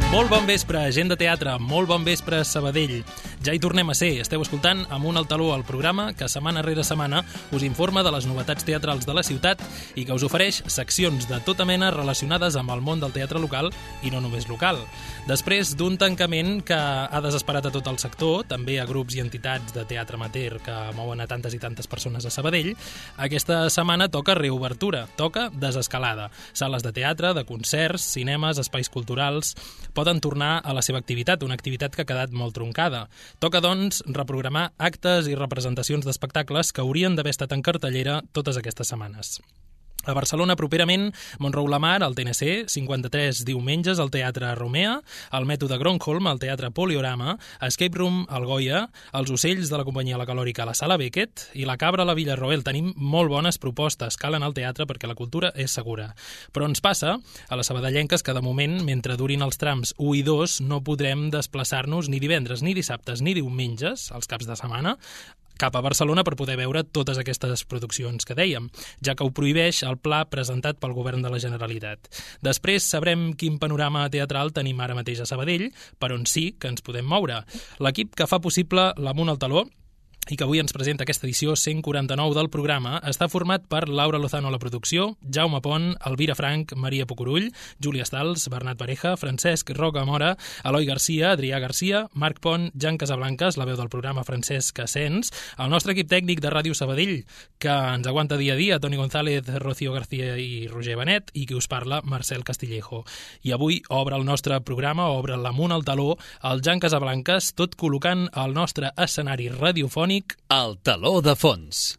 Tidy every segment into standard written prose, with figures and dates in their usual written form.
Molt bon vespre, gent de teatre, molt bon vespre, Sabadell. Ja hi tornem a ser, esteu escoltant Amunt al Taló, el programa que setmana rere setmana us informa de les novetats teatrals de la ciutat i que us ofereix seccions de tota mena relacionades amb el món del teatre local i no només local. Després d'un tancament que ha desesperat a tot el sector, també a grups i entitats de teatre amateur que mouen a tantes i tantes persones a Sabadell, aquesta setmana toca reobertura, toca desescalada. Sales de teatre, de concerts, cinemes, espais culturals poden tornar a la seva activitat, una activitat que ha quedat molt troncada. Toca, doncs, reprogramar actes i representacions d'espectacles que haurien d'haver estat en cartellera totes aquestes setmanes. A Barcelona, properament, Montrou la Mar, al TNC, 53 diumenges al Teatre Romea, al Mètode Gronholm, al Teatre Poliorama, Escape Room al Goya, els Ocells de la Companyia La Calòrica a la Sala Beckett i la Cabra a la Villarroel. Tenim molt bones propostes, calen al teatre perquè la cultura és segura. Però ens passa, a les sabadellenques, que de moment, mentre durin els trams 1 i 2, no podrem desplaçar-nos ni divendres, ni dissabtes, ni diumenges, als caps de setmana, cap a Barcelona per poder veure totes aquestes produccions que dèiem, ja que ho prohibeix el pla presentat pel govern de la Generalitat. Després sabrem quin panorama teatral tenim ara mateix a Sabadell, per on sí que ens podem moure. L'equip que fa possible l'Amunt al Taló i que avui ens presenta aquesta edició 149 del programa, està format per Laura Lozano a la producció, Jaume Pont, Elvira Frank, Maria Pucurull, Júlia Stals, Bernat Pareja, Francesc Roca Mora, Eloi Garcia, Adrià Garcia, Marc Pont, Jan Casablancas, la veu del programa Francesc Asens, el nostre equip tècnic de Ràdio Sabadell, que ens aguanta dia a dia, Toni González, Rocío García i Roger Benet, i qui us parla, Marcel Castillejo. I avui obre el nostre programa, obre l'Amunt al Taló, el Jan Casablancas, tot col·locant el nostre escenari radiofònic El Taló de Fons.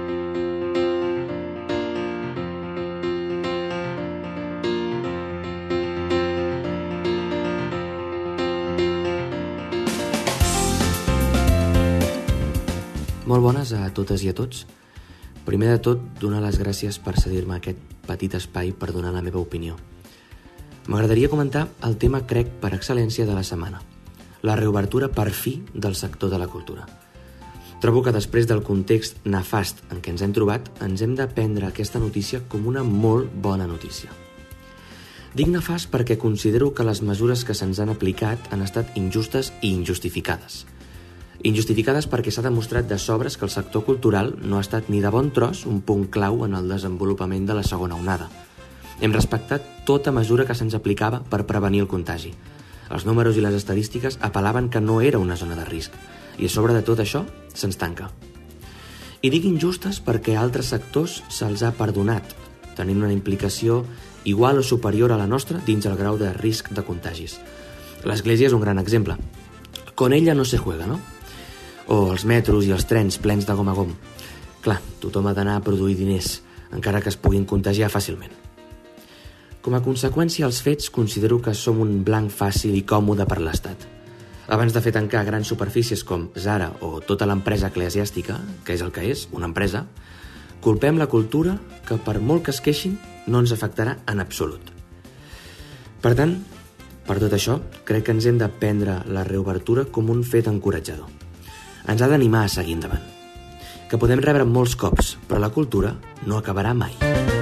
Molt bones a totes i a tots. Primer de tot, donar les gràcies per cedir-me aquest petit espai per donar la meva opinió. M'agradaria comentar el tema, crec, per excel·lència de la setmana. La reobertura per fi del sector de la cultura. Trobo que després del context nefast en què ens hem trobat, ens hem de prendre aquesta notícia com una molt bona notícia. Dic nefast perquè considero que les mesures que se'ns han aplicat han estat injustes i injustificades. Injustificades perquè s'ha demostrat de sobres que el sector cultural no ha estat ni de bon tros un punt clau en el desenvolupament de la segona onada. Hem respectat tota mesura que se'ns aplicava per prevenir el contagi. Els números i les estadístiques apel·laven que no era una zona de risc, i a sobre de tot això se'ns tanca. I dic injustes perquè a altres sectors se'ls ha perdonat, tenint una implicació igual o superior a la nostra dins el grau de risc de contagis. L'Església és un gran exemple. Con ella no se juega, no? O els metros i els trens plens de gom a gom. Clar, tothom ha d'anar a produir diners, encara que es puguin contagiar fàcilment. Com a conseqüència, els fets considero que som un blanc fàcil i còmode per l'Estat. Abans de fer tancar grans superfícies com Zara o tota l'empresa eclesiàstica, que és el que és, una empresa, culpem la cultura que, per molt que es queixin, no ens afectarà en absolut. Per tant, per tot això, crec que ens hem de prendre la reobertura com un fet encoratjador. Ens ha d'animar a seguir endavant. Que podem rebre molts cops, però la cultura no acabarà mai.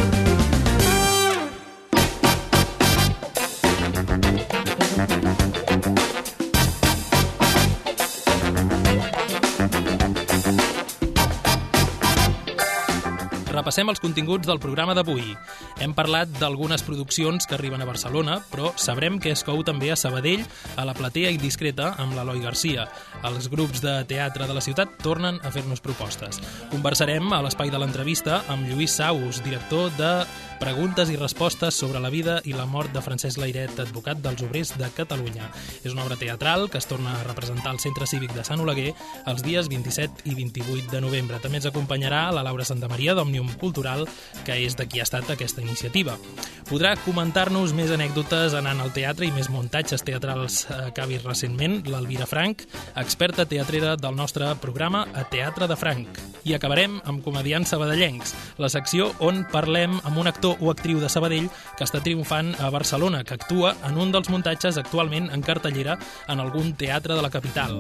Repassem els continguts del programa d'avui. Hem parlat d'algunes produccions que arriben a Barcelona, però sabrem que es cou també a Sabadell, a la Platea Indiscreta, amb l'Eloi Garcia. Els grups de teatre de la ciutat tornen a fer-nos propostes. Conversarem a l'espai de l'entrevista amb Lluís Saus, director de Preguntes i respostes sobre la vida i la mort de Francesc Layret, advocat dels obrers de Catalunya. És una obra teatral que es torna a representar al Centre Cívic de Sant Oleguer els dies 27 i 28 de novembre. També ens acompanyarà la Laura Santamaria d'Òmnium Cultural, que és de qui ha estat aquesta iniciativa. Podrà comentar-nos més anècdotes anant al teatre i més muntatges teatrals que ha vist recentment l'Elvira Frank, experta teatrera del nostre programa A Teatre de Frank. I acabarem amb Comediants Sabadellencs, la secció on parlem amb un actor o actriu de Sabadell que està triomfant a Barcelona, que actua en un dels muntatges actualment en cartellera en algun teatre de la capital.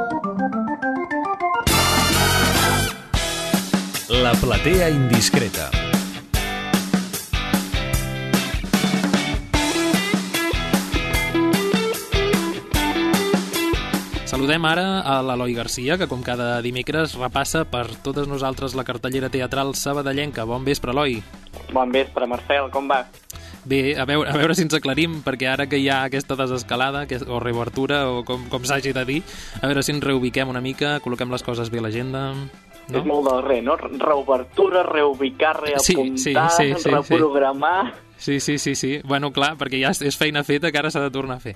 La Platea Indiscreta. Saludem ara a l'Eloi Garcia, que com cada dimecres repassa per totes nosaltres la cartellera teatral sabadellenca. Bon vespre, Eloi. Bon vespre, Marcel, com va? Bé, a veure si ens aclarim, perquè ara que hi ha aquesta desescalada, o reobertura, o com s'hagi de dir, a veure si ens reubiquem una mica, col·loquem les coses bé a l'agenda... No? És molt del no? Reobertura, reubicar, reapuntar, reprogramar... Sí. Bueno, clar, perquè ja és feina feta que ara s'ha de tornar a fer.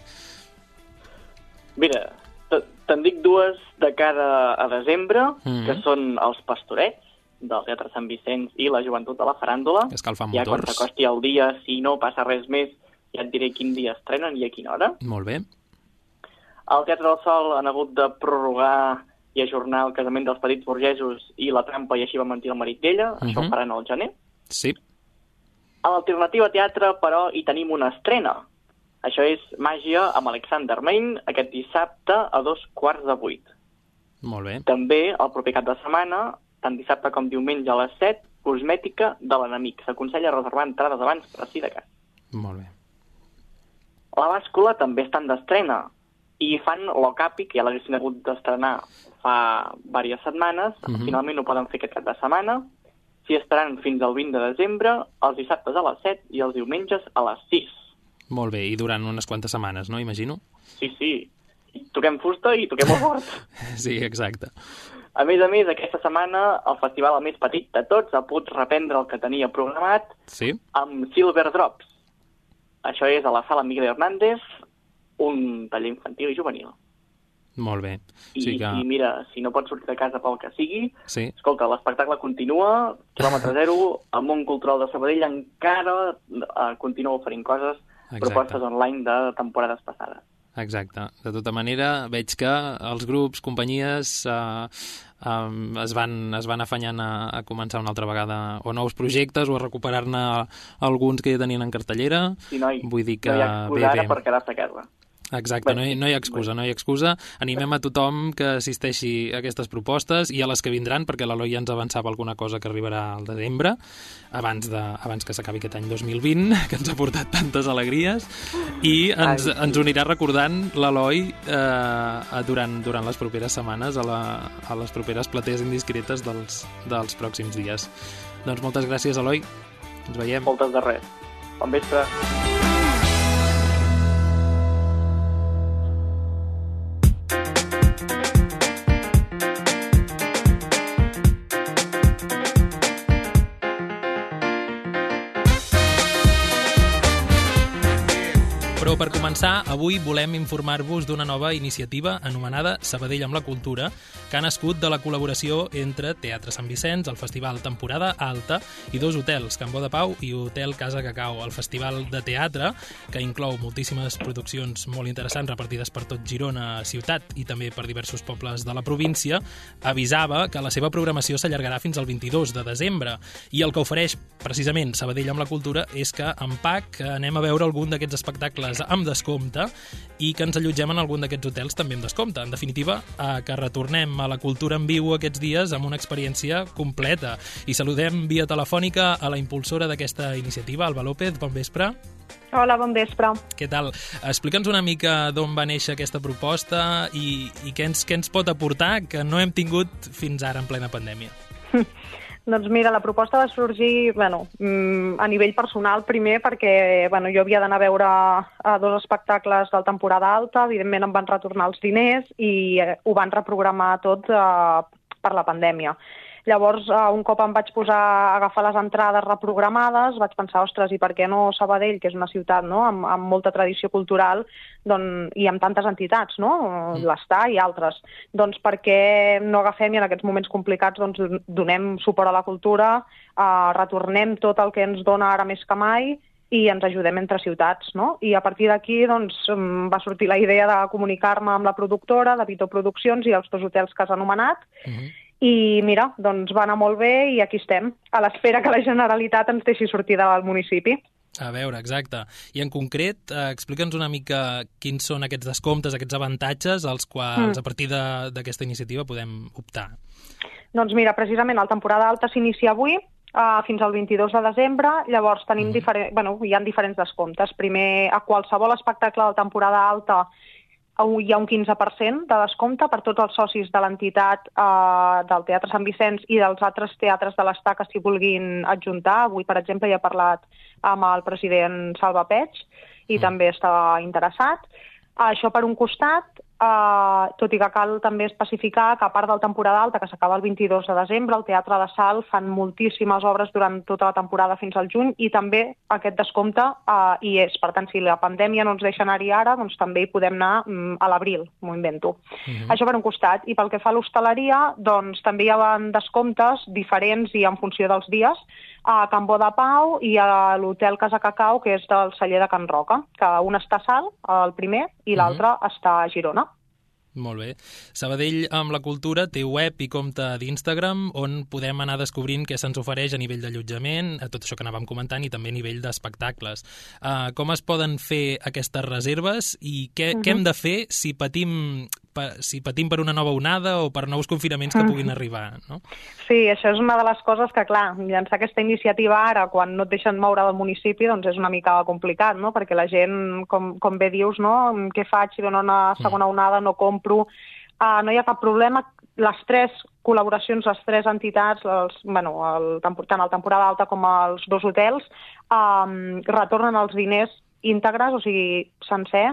Mira, te'n dic dues de cara a desembre, que són els Pastorets, del Teatre Sant Vicenç i la Joventut de la Faràndula. Escalfant ja motors. Quan s'acosti el dia, si no passa res més, ja et diré quin dia estrenen i a quina hora. Molt bé. Al Teatre del Sol han hagut de prorrogar i ajornar el casament dels petits burgesos i la trampa, i així va mentir el marit d'ella. Això ho faran al gener. Sí. A l'Alternativa Teatre, però, hi tenim una estrena. Això és Màgia amb Alexander Main, aquest dissabte a 7:15. Molt bé. També, el proper cap de setmana, tant dissabte com diumenge a les 7, Cosmètica de l'enemic. S'aconsella reservar entrades abans, per si de cas. Molt bé. La Bàscula també estan d'estrena i fan l'Ocapi, que ja l'haguessin hagut d'estrenar fa diverses setmanes. Finalment ho poden fer aquest cap de setmana. S'hi estaran fins al 20 de desembre, els dissabtes a les 7 i els diumenges a les 6. Molt bé, i durant unes quantes setmanes, no? Imagino. Sí. I toquem fusta i toquem el fort. Sí, exacte. A més, aquesta setmana el festival el més petit de tots ha pogut reprendre el que tenia programat amb Silver Drops. Això és a la sala Miguel Hernández, un taller infantil i juvenil. Molt bé. I mira, si no pots sortir de casa pel que sigui, escolta, l'espectacle continua, quilòmetre zero, el món cultural de Sabadell encara continua oferint coses, propostes online de temporades passades. Exacte. De tota manera, veig que els grups, companyies es van afanyant a començar una altra vegada o nous projectes o a recuperar-ne alguns que ja tenien en cartellera. Sí, noi, vull dir que no hi ha excusa ara per quedar-se a casa. Exacte, no hi ha excusa. Animem a tothom que assisteixi a aquestes propostes i a les que vindran, perquè l'Eloi ja ens avançava alguna cosa que arribarà al desembre, abans que s'acabi aquest any 2020, que ens ha portat tantes alegries, i ens ho anirà recordant l'Eloi durant les properes setmanes, a les properes platees indiscretes dels pròxims dies. Doncs moltes gràcies, Eloi. Ens veiem. Moltes de res. Bon vespre. Però per començar, avui volem informar-vos d'una nova iniciativa anomenada Sabadell amb la Cultura, que ha nascut de la col·laboració entre Teatre Sant Vicenç, el Festival Temporada Alta i dos hotels, Can Bo de Pau i Hotel Casa Cacau. El Festival de Teatre, que inclou moltíssimes produccions molt interessants repartides per tot Girona ciutat i també per diversos pobles de la província, avisava que la seva programació s'allargarà fins al 22 de desembre. I el que ofereix precisament Sabadell amb la Cultura és que en PAC anem a veure algun d'aquests espectacles amb descompte i que ens allotgem en algun d'aquests hotels també amb descompte. En definitiva, que retornem a la cultura en viu aquests dies amb una experiència completa. I saludem via telefònica a la impulsora d'aquesta iniciativa, Alba López. Bon vespre. Hola, bon vespre. Què tal? Explica'ns una mica d'on va néixer aquesta proposta i què ens pot aportar que no hem tingut fins ara en plena pandèmia. Doncs mira, la proposta va sorgir a nivell personal primer perquè jo havia d'anar a veure dos espectacles del temporada alta, evidentment em van retornar els diners i ho van reprogramar tot per la pandèmia. Llavors, un cop em vaig posar a agafar les entrades reprogramades, vaig pensar, ostres, i per què no Sabadell, que és una ciutat amb molta tradició cultural i amb tantes entitats, l'Estar i altres, doncs per què no agafem i en aquests moments complicats donem suport a la cultura, retornem tot el que ens dona ara més que mai i ens ajudem entre ciutats, no? I a partir d'aquí va sortir la idea de comunicar-me amb la productora, de Vito Produccions i els dos hotels que has anomenat, i mira, doncs va anar molt bé i aquí estem, a l'espera que la Generalitat ens deixi sortir del municipi. A veure, exacte. I en concret, explica'ns una mica quins són aquests descomptes, aquests avantatges als quals a partir d'aquesta iniciativa podem optar. Doncs mira, precisament la temporada alta s'inicia avui, fins al 22 de desembre, llavors tenim hi ha diferents descomptes. Primer, a qualsevol espectacle de temporada alta hi ha un 15% de descompte per tots els socis de l'entitat del Teatre Sant Vicenç i dels altres teatres de l'Estat que s'hi vulguin adjuntar. Avui, per exemple, he parlat amb el president Salva Peig i també estava interessat. Això per un costat, tot i que cal també especificar que a part del temporada alta, que s'acaba el 22 de desembre, el Teatre de Salt fan moltíssimes obres durant tota la temporada fins al juny i també aquest descompte hi és. Per tant, si la pandèmia no ens deixa anar-hi ara, doncs també hi podem anar a l'abril, m'ho invento. Això per un costat. I pel que fa a l'hostaleria, doncs també hi ha descomptes diferents i en funció dels dies a Can Bo de Pau i a l'Hotel Casa Cacau, que és del celler de Can Roca, que un està a Salt, el primer, i l'altre està a Girona. Molt bé. Sabadell amb la cultura té web i compte d'Instagram on podem anar descobrint què se'ns ofereix a nivell d'allotjament, tot això que anàvem comentant, i també a nivell d'espectacles. Com es poden fer aquestes reserves i què hem de fer si patim per una nova onada o per nous confinaments que puguin arribar, no? Sí, això és una de les coses que, clar, llançar aquesta iniciativa ara, quan no et deixen moure del municipi, doncs és una mica complicat, no? Perquè la gent, com bé dius, no? Què faig si dona una segona onada, no compro? No hi ha cap problema. Les tres col·laboracions, les tres entitats, tant el temporada alta com els dos hotels, retornen els diners íntegres, o sigui, sencer,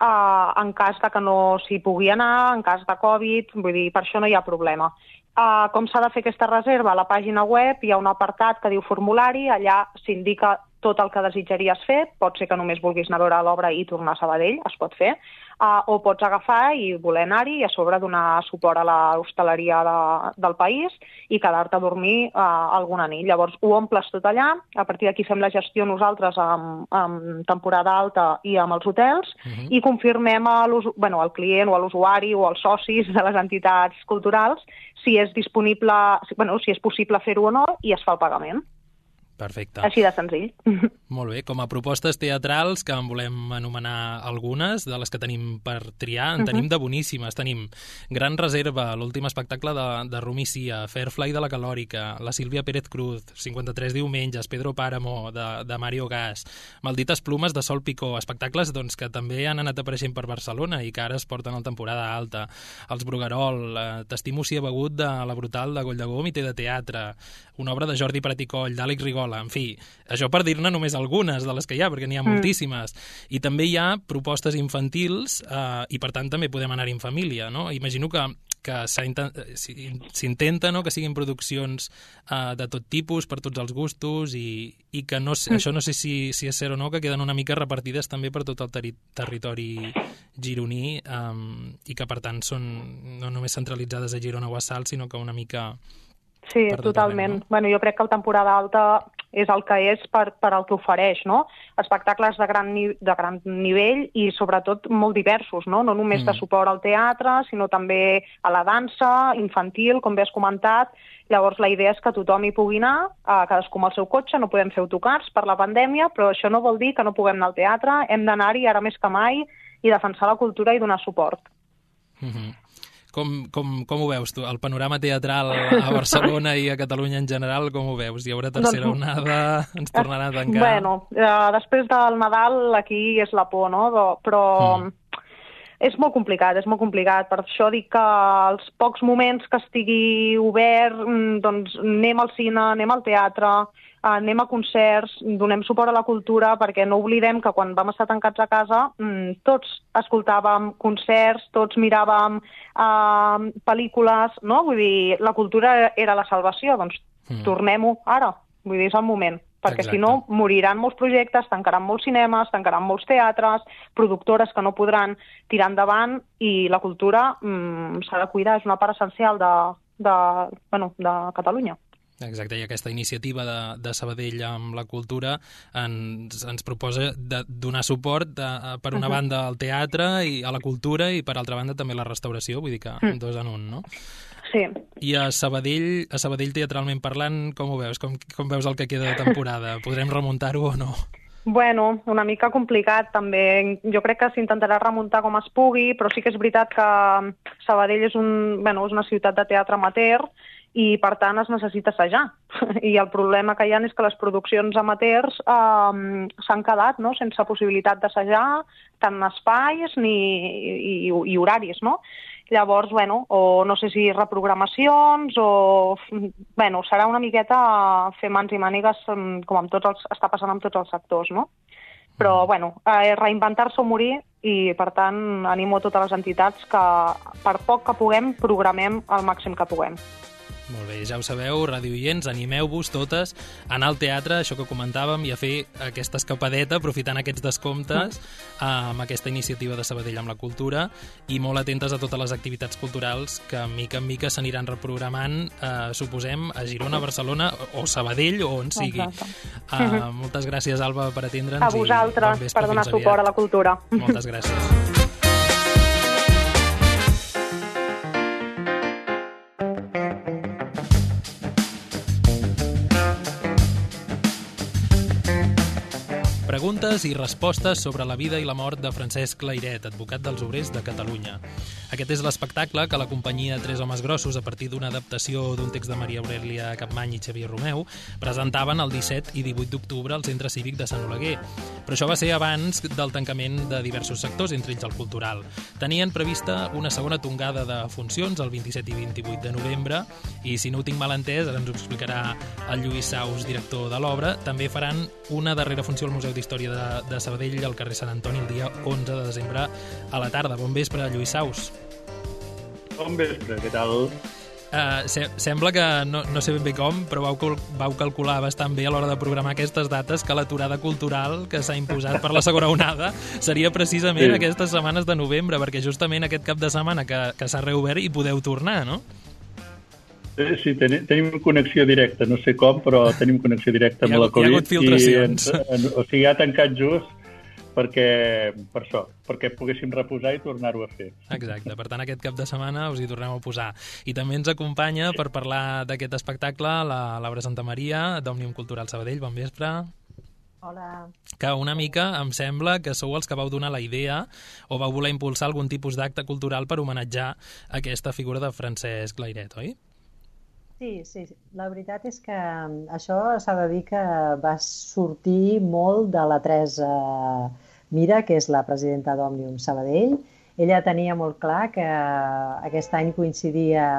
en cas de que no s'hi pugui anar, en cas de Covid, vull dir, per això no hi ha problema. Com s'ha de fer aquesta reserva? A la pàgina web hi ha un apartat que diu formulari, allà s'indica tot el que desitjaries fer, pot ser que només vulguis anar a veure l'obra i tornar a Sabadell, es pot fer, o pots agafar i voler anar-hi i a sobre donar suport a l'hostaleria del país i quedar-te a dormir alguna nit. Llavors ho omples tot allà, a partir d'aquí fem la gestió nosaltres amb temporada alta i amb els hotels i confirmem al client o a l'usuari o als socis de les entitats culturals si és possible fer-ho o no i es fa el pagament. Perfecte. Així de senzill. Molt bé. Com a propostes teatrals, que en volem anomenar algunes, de les que tenim per triar, en tenim de boníssimes. Tenim Gran Reserva, l'últim espectacle de Rumi Cia, Fairfly de la Calòrica, la Sílvia Pérez Cruz, 53 diumenges, Pedro Páramo, de Mario Gas, Maldites Plumes de Sol Picó, espectacles que també han anat apareixent per Barcelona i que ara es porten a la temporada alta. Els Bruguerol, T'estimo si he begut de La Brutal de Golldegó, Mité de Teatre, una obra de Jordi Prat i Coll, d'Àlex Rigola. En fi, això per dir-ne només algunes de les que hi ha, perquè n'hi ha moltíssimes. I també hi ha propostes infantils i, per tant, també podem anar-hi en família, no? Imagino que s'intenta, no?, que siguin produccions de tot tipus, per tots els gustos, i que això no sé si és cert o no, que queden una mica repartides també per tot el territori gironí i que, per tant, són no només centralitzades a Girona o a Salt, sinó que una mica... Sí, totalment. No? Jo crec que el temporada alta és el que és per el que ofereix, no? Espectacles de gran nivell i sobretot molt diversos, no? No només de suport al teatre, sinó també a la dansa, infantil, com bé has comentat. Llavors la idea és que tothom hi pugui anar, cadascú amb el seu cotxe, no podem fer autocars per la pandèmia, però això no vol dir que no puguem anar al teatre, hem d'anar-hi ara més que mai i defensar la cultura i donar suport. Com ho veus tu? El panorama teatral a Barcelona i a Catalunya en general, com ho veus? Hi haurà tercera onada? Ens tornarà a tancar? Bueno, després del Nadal aquí és la por, no? Però és molt complicat, Per això dic que els pocs moments que estigui obert, doncs anem al cine, anem al teatre, anem a concerts, donem suport a la cultura, perquè no oblidem que quan vam estar tancats a casa tots escoltàvem concerts, tots miràvem pel·lícules, no? Vull dir, la cultura era la salvació, doncs tornem-ho ara, vull dir, és el moment. Perquè si no, moriran molts projectes, tancaran molts cinemes, tancaran molts teatres, productores que no podran tirar endavant i la cultura s'ha de cuidar, és una part essencial de Catalunya. Exacte, i aquesta iniciativa de Sabadell amb la cultura ens proposa de donar suport per una banda al teatre i a la cultura i per altra banda també a la restauració, vull dir que dos en un, no? Sí. I a Sabadell teatralment parlant, com ho veus? Com veus el que queda de temporada? Podrem remuntar-ho o no? Bueno, una mica complicat també. Jo crec que s'intentarà remuntar com es pugui, però sí que és veritat que Sabadell és una ciutat de teatre amateur i per tant es necessita assajar. I el problema que hi ha és que les produccions amateurs s'han quedat, no?, sense possibilitat d'assajar tant espais i horaris, no? Llavors, bueno, o no sé si reprogramacions o... Bueno, serà una miqueta fer mans i mànigues com està passant amb tots els sectors, no? Però, bueno, reinventar-se o morir i, per tant, animo a totes les entitats que, per poc que puguem, programem el màxim que puguem. Molt bé, ja ho sabeu, radioients, animeu-vos totes a anar al teatre, això que comentàvem, i a fer aquesta escapadeta, aprofitant aquests descomptes, amb aquesta iniciativa de Sabadell amb la cultura, i molt atentes a totes les activitats culturals que, mica en mica, s'aniran reprogramant, suposem, a Girona, Barcelona o Sabadell, o on sigui. Moltes gràcies, Alba, per atendre'ns. A vosaltres, per donar suport a la cultura. Moltes gràcies. Preguntes i respostes sobre la vida i la mort de Francesc Layret, advocat dels obrers de Catalunya. Aquest és l'espectacle que la companyia Tres homes grossos, a partir d'una adaptació d'un text de Maria Aurèlia Capmany i Xavier Romeu, presentaven el 17 i 18 d'octubre al Centre Cívic de Sant Oleguer. Però això va ser abans del tancament de diversos sectors, entre ells el cultural. Tenien prevista una segona tongada de funcions el 27 i 28 de novembre i, si no ho tinc mal entès, ara ens ho explicarà el Lluís Saus, director de l'obra, també faran una darrera funció al Museu d'Història de Sabadell al carrer Sant Antoni el dia 11 de desembre a la tarda. Bon vespre, Lluís Saus. Bon vespre, què tal? Sembla que, no sé ben bé com, però vau calcular bastant bé a l'hora de programar aquestes dates que l'aturada cultural que s'ha imposat per la segona onada seria precisament aquestes setmanes de novembre, perquè justament aquest cap de setmana que s'ha reobert i podeu tornar, no? Sí, tenim connexió directa, no sé com, però tenim connexió directa amb la Covid. Hi ha hagut filtracions. O sigui, ha tancat just perquè poguéssim reposar i tornar-ho a fer. Exacte, per tant aquest cap de setmana us hi tornem a posar. I també ens acompanya per parlar d'aquest espectacle la Laura Santamaria, d'Òmnium Cultural Sabadell. Bon vespre. Hola. Que una mica em sembla que sou els que vau donar la idea o vau voler impulsar algun tipus d'acte cultural per homenatjar aquesta figura de Francesc Layret, oi? Sí. La veritat és que això s'ha de dir que va sortir molt de la Teresa Mira, que és la presidenta d'Òmnium Sabadell. Ella tenia molt clar que aquest any coincidia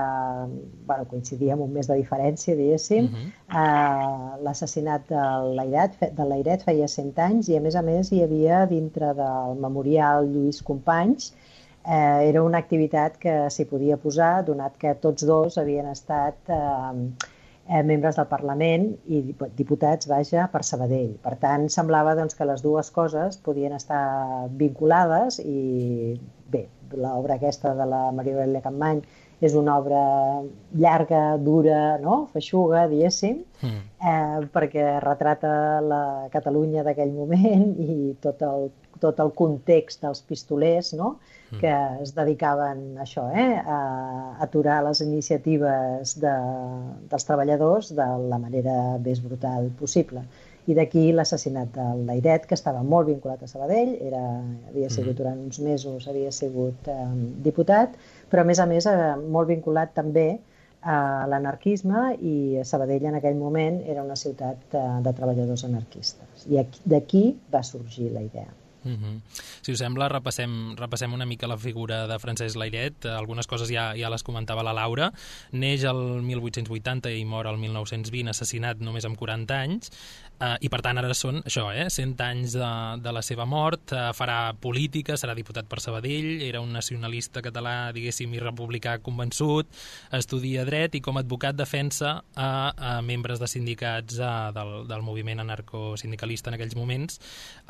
amb un mes de diferència, diguéssim. L'assassinat del Layret feia 100 anys i, a més, hi havia dintre del memorial Lluís Companys. Era una activitat que s'hi podia posar, donat que tots dos havien estat membres del Parlament i diputats, per Sabadell. Per tant, semblava que les dues coses podien estar vinculades i, bé, l'obra aquesta de la Maria Aurèlia Capmany és una obra llarga, dura, no? Feixuga, diguéssim, perquè retrata la Catalunya d'aquell moment i tot el context dels pistolers, no?, que es dedicaven a això, a aturar les iniciatives dels treballadors de la manera més brutal possible. I d'aquí l'assassinat del Layret, que estava molt vinculat a Sabadell, havia sigut durant uns mesos, havia sigut diputat, però a més molt vinculat també a l'anarquisme, i Sabadell en aquell moment era una ciutat de treballadors anarquistes. I d'aquí va sorgir la idea. Si us sembla, repassem una mica la figura de Francesc Layret. Algunes coses ja les comentava la Laura. Neix el 1880 i mor el 1920, assassinat només amb 40 anys. I per tant ara són 100 anys de la seva mort. Farà política, serà diputat per Sabadell, era un nacionalista català, diguéssim, i republicà convençut, estudia dret i com a advocat defensa a membres de sindicats del moviment anarcosindicalista en aquells moments.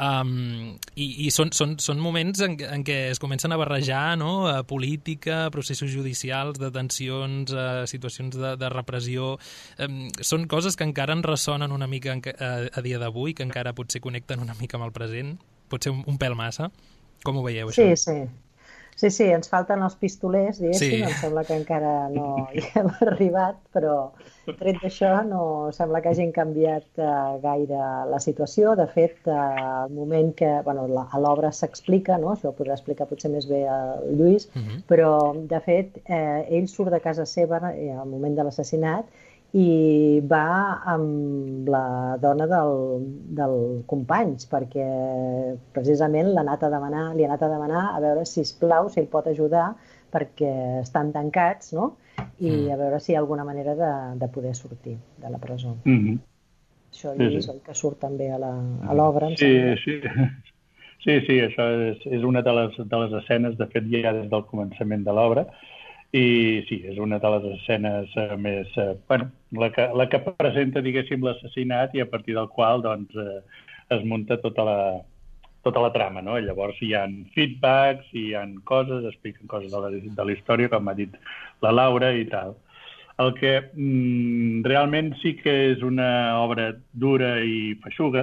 I són moments en què es comencen a barrejar, no?, política, processos judicials, detencions, situacions de repressió. Són coses que encara en ressonen una mica a dia d'avui, que encara potser connecten una mica amb el present. Pot ser un pèl massa. Com ho veieu, això? Sí, ens falten els pistolers, diguéssim, Sí. em sembla que encara no hi hem arribat, però tret d'això no sembla que hagin canviat gaire la situació. De fet, al moment que a l'obra s'explica, no? Això ho podrà explicar potser més bé el Lluís, però de fet ell surt de casa seva al moment de l'assassinat i va amb la dona del companys, perquè precisament li ha anat a demanar a veure, sisplau, si ell pot ajudar, perquè estan tancats, no? I a veure si hi ha alguna manera de poder sortir de la presó. Això, Lluís, el que surt també a l'obra, em sembla. Sí, això és una de les escenes, de fet, ja des del començament de l'obra, i sí, és una de les escenes més... la que presenta, diguéssim, l'assassinat i a partir del qual doncs, es munta tota la trama, no? Llavors hi ha feedbacks, hi ha coses, expliquen coses de la història, com ha dit la Laura i tal. El que realment sí que és una obra dura i feixuga,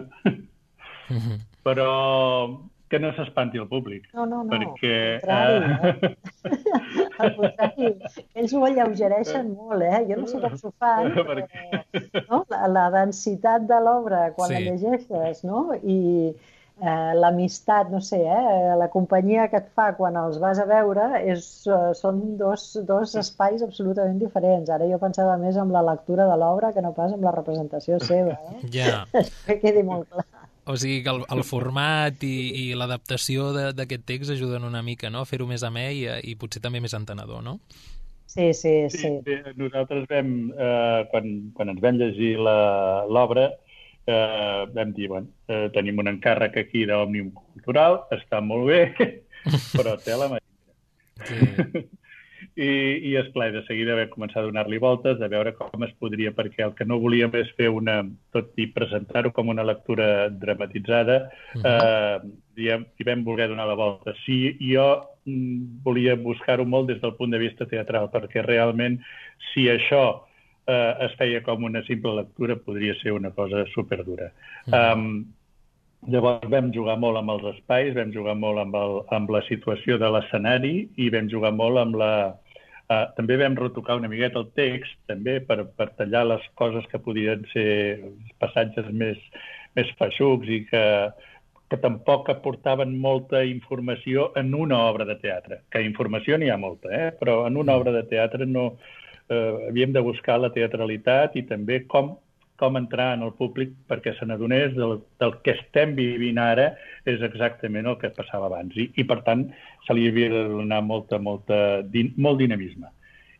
però que no s'espanti el públic. No, perquè, al contrari, ells ho alleugereixen molt, Jo no sé com s'ho fan, però la densitat de l'obra, quan la llegeixes, no? I l'amistat, no sé, la companyia que et fa quan els vas a veure són dos espais absolutament diferents. Ara jo pensava més en la lectura de l'obra que no pas en la representació seva, Ja. Que quedi molt clar. O sigui que el format i l'adaptació d'aquest text ajuden una mica, no?, a fer-ho més amè i potser també més entenedor, no? Sí. Nosaltres quan ens vam llegir l'obra, vam dir, tenim un encàrrec aquí d'Òmnium Cultural, està molt bé, però té la marina. Sí. I esclar, de seguida vam començar a donar-li voltes, a veure com es podria, perquè el que no volíem és fer tot i presentar-ho com una lectura dramatitzada, i vam voler donar la volta. Sí, jo volia buscar-ho molt des del punt de vista teatral, perquè realment, si això es feia com una simple lectura, podria ser una cosa superdura. Llavors vam jugar molt amb els espais, vam jugar molt amb la situació de l'escenari i vam jugar molt amb també vam retocar una miqueta el text, també per tallar les coses que podien ser passatges més feixucs i que tampoc aportaven molta informació en una obra de teatre. Que informació n'hi ha molta, però en una obra de teatre no havíem de buscar la teatralitat i també com entrar en el públic perquè se n'adonés del que estem vivint ara és exactament el que passava abans. I per tant, se li havia de donar molt dinamisme.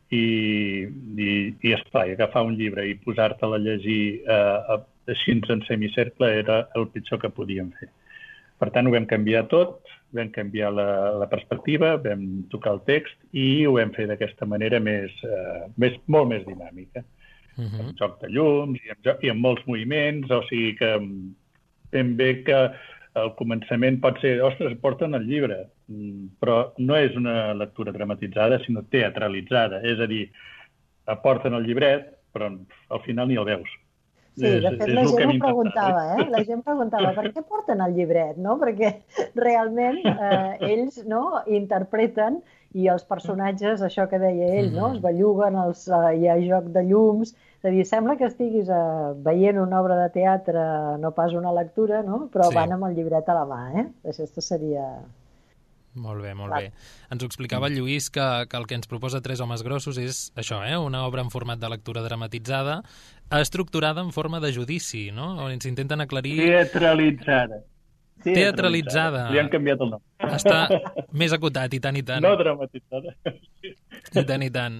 I esclar, agafar un llibre i posar-te'l a llegir així en semicercle era el pitjor que podíem fer. Per tant, ho vam canviar tot, vam canviar la perspectiva, vam tocar el text i ho vam fer d'aquesta manera molt més dinàmica. Amb joc de llums i amb molts moviments, o sigui que ben bé que al començament pot ser, ostres, porten el llibre, però no és una lectura dramatitzada, sinó teatralitzada, és a dir, aporten el llibret, però al final ni el veus. Sí, de fet la gent ho preguntava, La gent preguntava per què porten el llibret, no? Perquè realment ells interpreten i els personatges, això que deia ell, es belluguen, hi ha joc de llums, és a dir, sembla que estiguis veient una obra de teatre, no pas una lectura, però van amb el llibret a la mà, Això seria... Molt bé, molt bé. Ens ho explicava el Lluís que el que ens proposa Tres homes grossos és això, una obra en format de lectura dramatitzada, estructurada en forma de judici, no? On s'intenten aclarir... Teatralitzada. Li han canviat el nom. Està més acotat, i tant. No dramatitzada. I tant.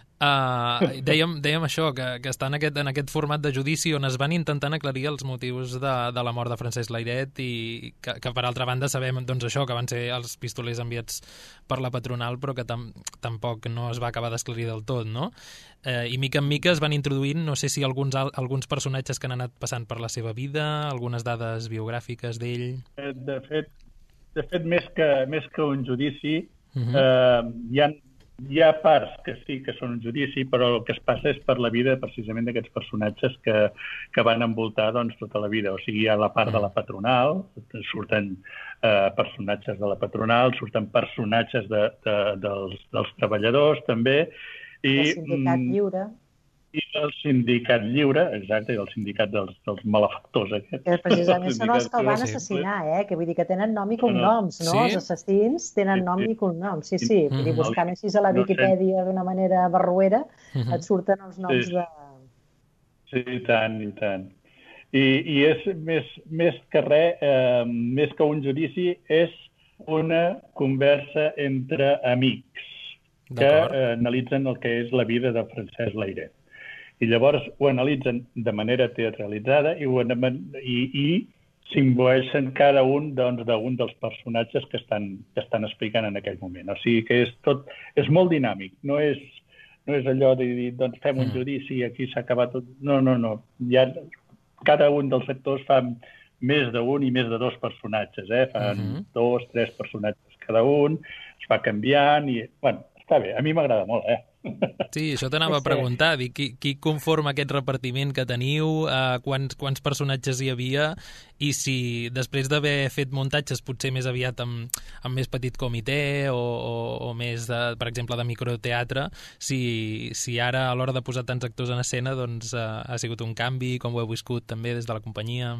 Dèiem això, que està en aquest format de judici on es van intentant aclarir els motius de la mort de Francesc Layret i que per altra banda sabem doncs això, que van ser els pistolers enviats per la patronal però que tampoc no es va acabar d'esclarir del tot, no? I mica en mica es van introduint, no sé si alguns personatges que han anat passant per la seva vida, algunes dades biogràfiques d'ell... De fet, més que un judici, hi ha hi ha parts que sí que són un judici, però el que es passa és per la vida precisament d'aquests personatges que van envoltar doncs, tota la vida. O sigui, hi ha la part de la patronal, surten personatges de la patronal, surten personatges dels treballadors també, i el sindicat lliure. I el sindicat lliure, exacte, i el sindicat dels malefactors aquests. Que precisament són els que el van assassinar, que vull dir que tenen nom i cognoms, no? Els assassins tenen nom i cognoms, sí. Vull dir, buscant així a la Viquipèdia d'una manera barroera, et surten els noms de... Sí, i tant, i tant. I és més que res, més que un judici, és una conversa entre amics que analitzen el que és la vida de Francesc Layret. I llavors ho analitzen de manera teatralitzada i s'imbueixen cada un d'un dels personatges que estan explicant en aquell moment. O sigui que és molt dinàmic, no és allò de dir, doncs fem un judici i aquí s'ha acabat tot. No. Cada un dels actors fa més d'un i més de dos personatges, fan 2, 3 personatges cada un, es va canviant i, bueno, està bé, a mi m'agrada molt, Sí, això t'anava a preguntar, qui conforma aquest repartiment que teniu, quants personatges hi havia, i si després d'haver fet muntatges potser més aviat amb més petit comitè o més, per exemple, de microteatre, si ara a l'hora de posar tants actors en escena doncs ha sigut un canvi, com ho heu viscut també des de la companyia?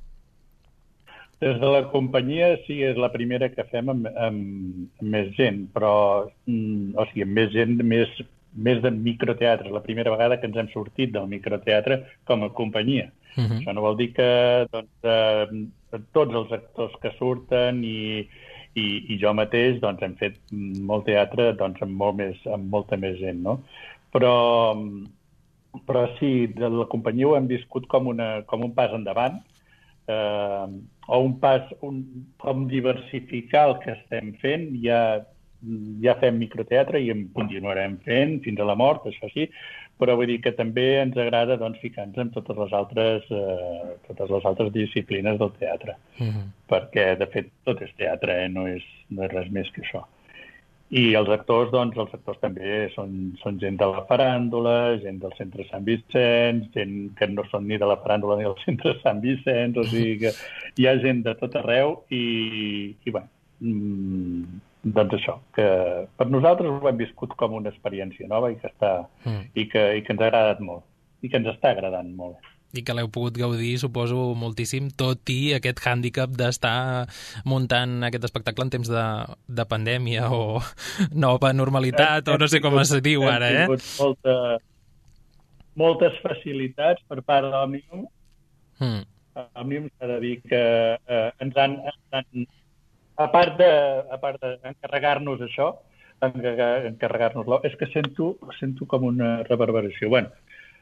Des de la companyia sí, és la primera que fem amb més gent, però, o sigui, amb més gent, més de microteatre. La primera vegada que ens hem sortit del microteatre com a companyia. Això no vol dir que tots els actors que surten i jo mateix doncs, hem fet molt teatre doncs, amb molta més gent, no? Però sí, de la companyia ho hem viscut com un pas endavant, o un pas com diversificar el que estem fent. Ja fem microteatre i en continuarem fent fins a la mort, això sí, però vull dir que també ens agrada doncs, ficar-nos en totes les altres disciplines del teatre, perquè de fet tot és teatre, no és res més que això. I els actors, doncs, també són gent de la faràndula, gent del centre Sant Vicenç, gent que no són ni de la faràndula ni del centre Sant Vicenç, o sigui que hi ha gent de tot arreu i bueno, doncs això, que per nosaltres ho hem viscut com una experiència nova i que ens ha agradat molt, i que ens està agradant molt. I que l'heu pogut gaudir, suposo, moltíssim, tot i aquest hàndicap d'estar muntant aquest espectacle en temps de pandèmia o nova normalitat, o no sé com es diu ara, Hem tingut moltes facilitats per part d'Òmnium. Òmnium s'ha de dir que ens han a part d'encarregar-nos això, encarregar-nos-lo, és que sento com una reverberació. Bueno,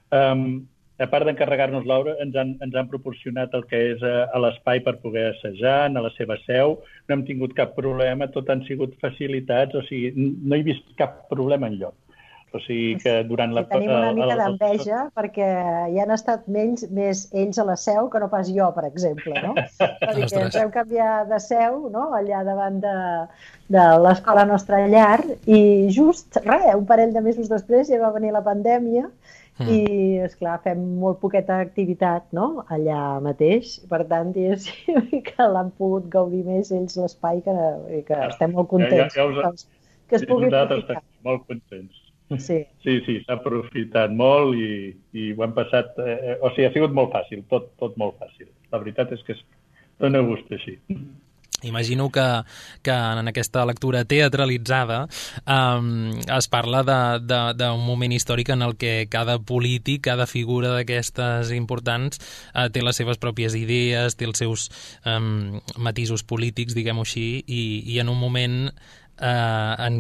a part d'encarregar-nos l'obra, ens han proporcionat el que és a l'espai per poder assajar, a la seva seu. No hem tingut cap problema, tot han sigut facilitats, o sigui, no he vist cap problema enlloc. O sigui que durant la... Tenim una mica d'enveja perquè hi han estat més ells a la seu que no pas jo, per exemple, no? Perquè ens hem canviat de seu, no?, allà davant de l'escola nostra llar, i just, un parell de mesos després ja va venir la pandèmia i, esclar, fem molt poqueta activitat, no?, allà mateix. Per tant, diguéssim que l'han pogut gaudir més ells l'espai, que estem molt contents que es pugui aprofitar. Estem molt contents. Sí, s'ha aprofitat molt i ho hem passat... o sigui, ha sigut molt fàcil, tot molt fàcil. La veritat és que dona gust així. Imagino que en aquesta lectura teatralitzada es parla d'un moment històric en el que cada polític, cada figura d'aquestes importants té les seves pròpies idees, té els seus matisos polítics, diguem-ho així, i en un moment en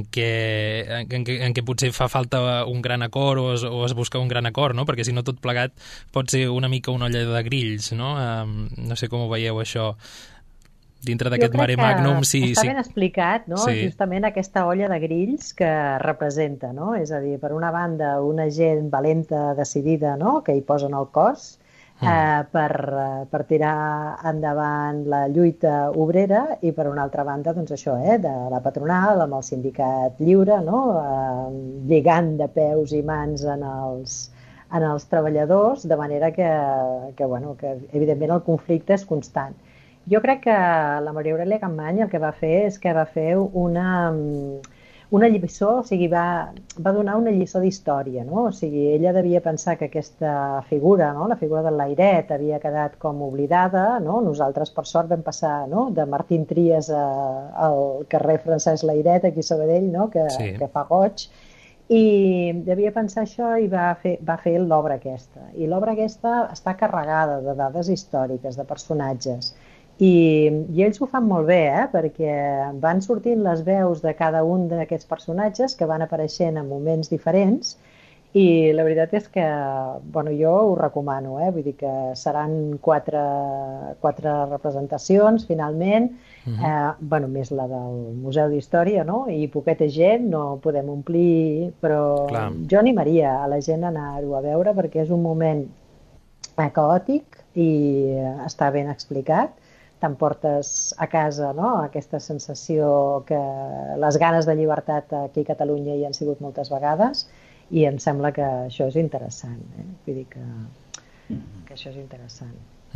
què potser fa falta un gran acord o es busca un gran acord, no? Perquè si no tot plegat pot ser una mica una olla de grills, no? No sé com ho veieu això dintre d'aquest mare magnum. Està ben explicat, no? Justament aquesta olla de grills que representa, no? És a dir, per una banda, una gent valenta, decidida, no?, que hi posen el cos, per tirar endavant la lluita obrera i, per una altra banda, doncs això, de la patronal amb el sindicat lliure, no? Lligant de peus i mans en els treballadors, de manera que evidentment el conflicte és constant. Jo crec que la Maria Aurelia Capmany el que va fer és que va fer una lliçó, o sigui, va donar una lliçó d'història, no? O sigui, ella devia pensar que aquesta figura, no? La figura del Lairet, havia quedat com oblidada, no? Nosaltres, per sort, vam passar, no? De Martín Trias al carrer Francesc Lairet, aquí a Sabadell, no? Que fa goig. I devia pensar això i va fer l'obra aquesta. I l'obra aquesta està carregada de dades històriques, de personatges. I ells ho fan molt bé, perquè van sortint les veus de cada un d'aquests personatges que van apareixent en moments diferents, i la veritat és que jo ho recomano, vull dir que seran quatre representacions finalment, més la del Museu d'Història, no? I poqueta gent, no podem omplir, però jo animaria a la gent a anar-ho a veure perquè és un moment caòtic i està ben explicat. T'emportes a casa, no? Aquesta sensació que les ganes de llibertat aquí a Catalunya hi han sigut moltes vegades i em sembla que això és interessant. Vull dir que això és interessant.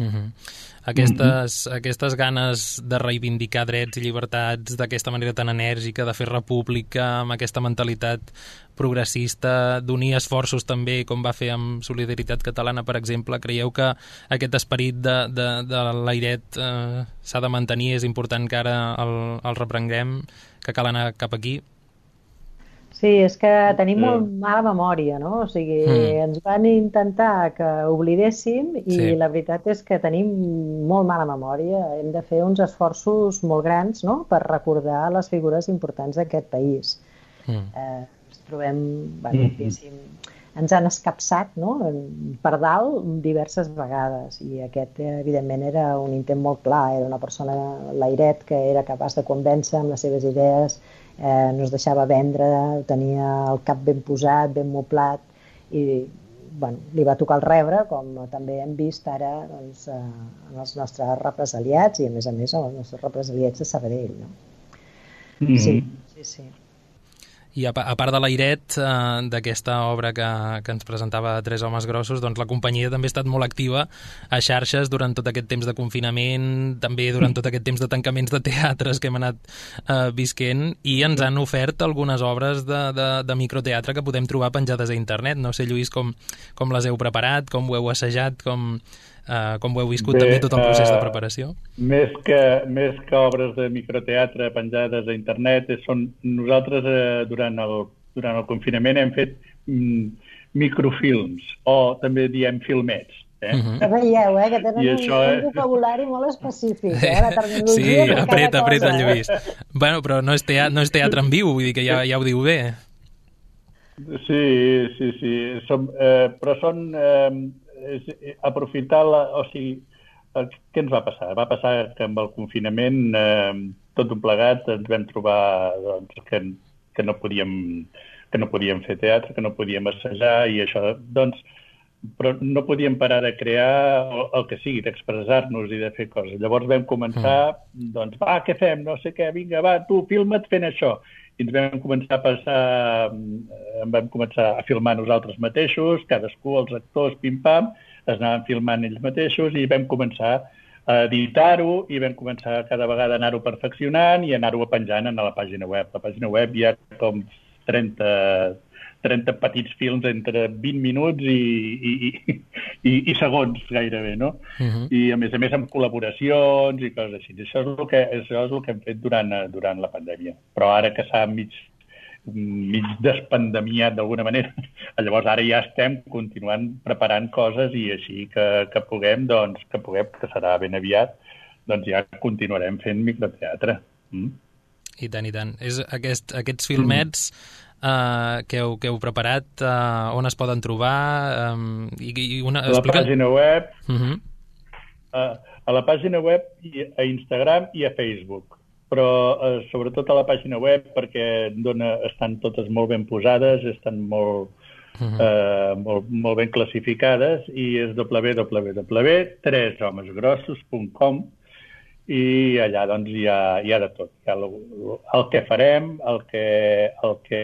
Aquestes ganes de reivindicar drets i llibertats d'aquesta manera tan enèrgica, de fer república, amb aquesta mentalitat progressista, d'unir esforços també, com va fer amb Solidaritat Catalana, per exemple. Creieu que aquest esperit de l'Airet s'ha de mantenir? És important que ara el reprenguem, que cal anar cap aquí? Sí, és que tenim molt mala memòria, no? O sigui, ens van intentar que oblidéssim i la veritat és que tenim molt mala memòria. Hem de fer uns esforços molt grans, no?, per recordar les figures importants d'aquest país. Ens trobem, ens han escapçat, no?, per dalt diverses vegades i aquest, evidentment, era un intent molt clar. Era una persona, l'Airet, que era capaç de convèncer amb les seves idees, no es deixava vendre, tenia el cap ben posat, ben moblat i li va tocar el rebre, com també hem vist ara en els nostres represaliats i, a més, els nostres represaliats de Sabadell. Sí. I a part de l'Airet, d'aquesta obra que ens presentava Tres homes grossos, doncs la companyia també ha estat molt activa a xarxes durant tot aquest temps de confinament, també durant tot aquest temps de tancaments de teatres que hem anat visquent, i ens han ofert algunes obres de microteatre que podem trobar penjades a internet. No sé, Lluís, com les heu preparat, com ho heu assajat, com ho heu viscut també tot el procés de preparació? Més que obres de microteatre penjades a internet, nosaltres durant el confinament hem fet microfilms, o també diem filmets. Que veieu, que tenen un vocabulari molt específic, la terminologia... Sí, apreta, Lluís. Bueno, però no és teatre en viu, vull dir que ja ho diu bé. Sí. Però són... aprofitar o sigui, què ens va passar? Va passar que amb el confinament tot un plegat ens vam trobar que no podíem fer teatre, que no podíem assajar i això, però no podíem parar de crear el que sigui, d'expressar-nos i de fer coses. Llavors vam començar, què fem? No sé què, vinga, va, tu filma't fent això. I ens vam començar a filmar nosaltres mateixos, cadascú, els actors, pim-pam, es anaven filmant ells mateixos i vam començar a editar-ho i vam començar cada vegada a anar-ho perfeccionant i anar-ho penjant a la pàgina web. La pàgina web hi ha com 30 petits films entre 20 minuts i segons gairebé, no? I a més amb col·laboracions i coses així. Això és el que hem fet durant la pandèmia. Però ara que s'ha mig despandemiat d'alguna manera, llavors ara ja estem continuant preparant coses i així que puguem, que serà ben aviat, doncs ja continuarem fent microteatre. I tant. Aquests filmets que heu preparat, on es poden trobar? A la pàgina web, a la pàgina web, a Instagram i a Facebook, però sobretot a la pàgina web perquè estan totes molt ben posades, estan molt molt ben classificades, i és www.tresshomesgrossos.com, i allà doncs hi ha de tot. Hi ha el que farem, el que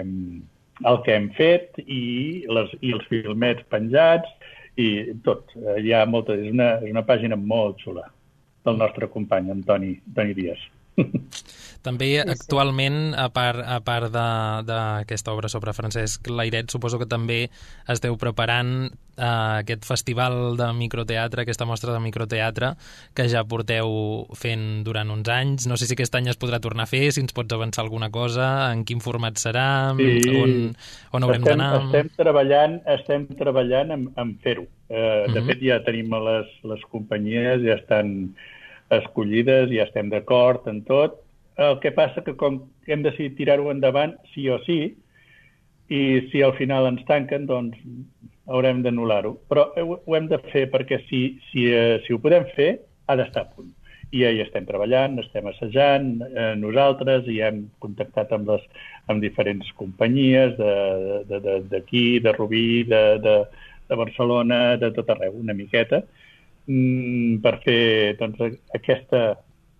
hem fet i els filmets penjats i tot. Hi ha molta, és una pàgina molt xula del nostre company, en Toni Díaz. També actualment, a part d'aquesta obra sobre Francesc Layret, suposo que també esteu preparant aquest festival de microteatre, aquesta mostra de microteatre, que ja porteu fent durant uns anys. No sé si aquest any es podrà tornar a fer, si ens pots avançar alguna cosa, en quin format serà, on haurem d'anar. Estem treballant en fer-ho. De fet, ja tenim les companyies, ja estan escollides, ja estem d'acord en tot. El que passa que com hem decidit tirar-ho endavant sí o sí, i si al final ens tanquen, doncs haurem d'anul·lar-ho. Però ho hem de fer perquè si ho podem fer, ha d'estar a punt. I ja hi estem treballant, estem assajant nosaltres, i hem contactat amb diferents companyies d'aquí, de Rubí, de Barcelona, de tot arreu, una miqueta, per fer doncs, aquesta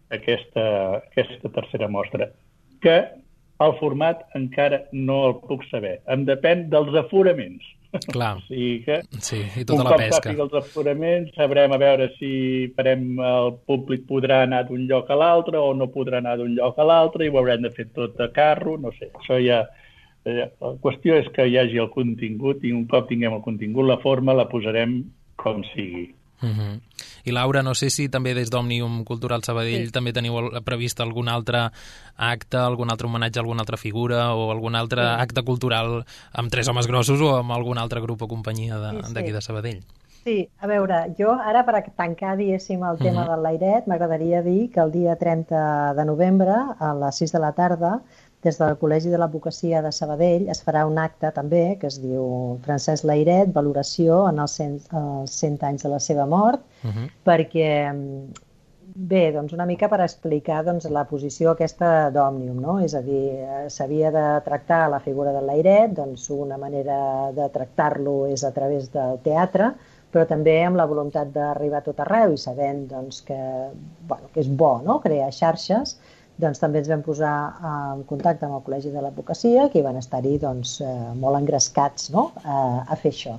tercera mostra, que el format encara no el puc saber. Em depèn dels aforaments. Clar, o sigui que, sí, i tota la pesca. Un cop sàpiga els aforaments, sabrem a veure si el públic podrà anar d'un lloc a l'altre o no podrà anar d'un lloc a l'altre, i ho haurem de fer tot a carro, no sé. Això ja... La qüestió és que hi hagi el contingut, i un cop tinguem el contingut, la forma la posarem com sigui. I Laura, no sé si també des d'Òmnium Cultural Sabadell també teniu previst algun altre acte, algun altre homenatge a alguna altra figura o algun altre acte cultural amb Tres Homes Grossos o amb algun altre grup o companyia d'aquí de Sabadell. Sí, a veure, jo ara per tancar, diguéssim, el tema del Layret, m'agradaria dir que el dia 30 de novembre, a les 6 de la tarda, des del Col·legi de l'Advocacia de Sabadell es farà un acte també que es diu Francesc Layret, valoració en els 100 anys de la seva mort, perquè, bé, doncs una mica per explicar la posició aquesta d'Òmnium, no? És a dir, s'havia de tractar la figura del Layret, doncs una manera de tractar-lo és a través del teatre, però també amb la voluntat d'arribar a tot arreu i sabent que és bo, no?, crear xarxes. Doncs també ens vam posar en contacte amb el Col·legi de l'Advocacia, que hi van estar-hi molt engrescats a fer això.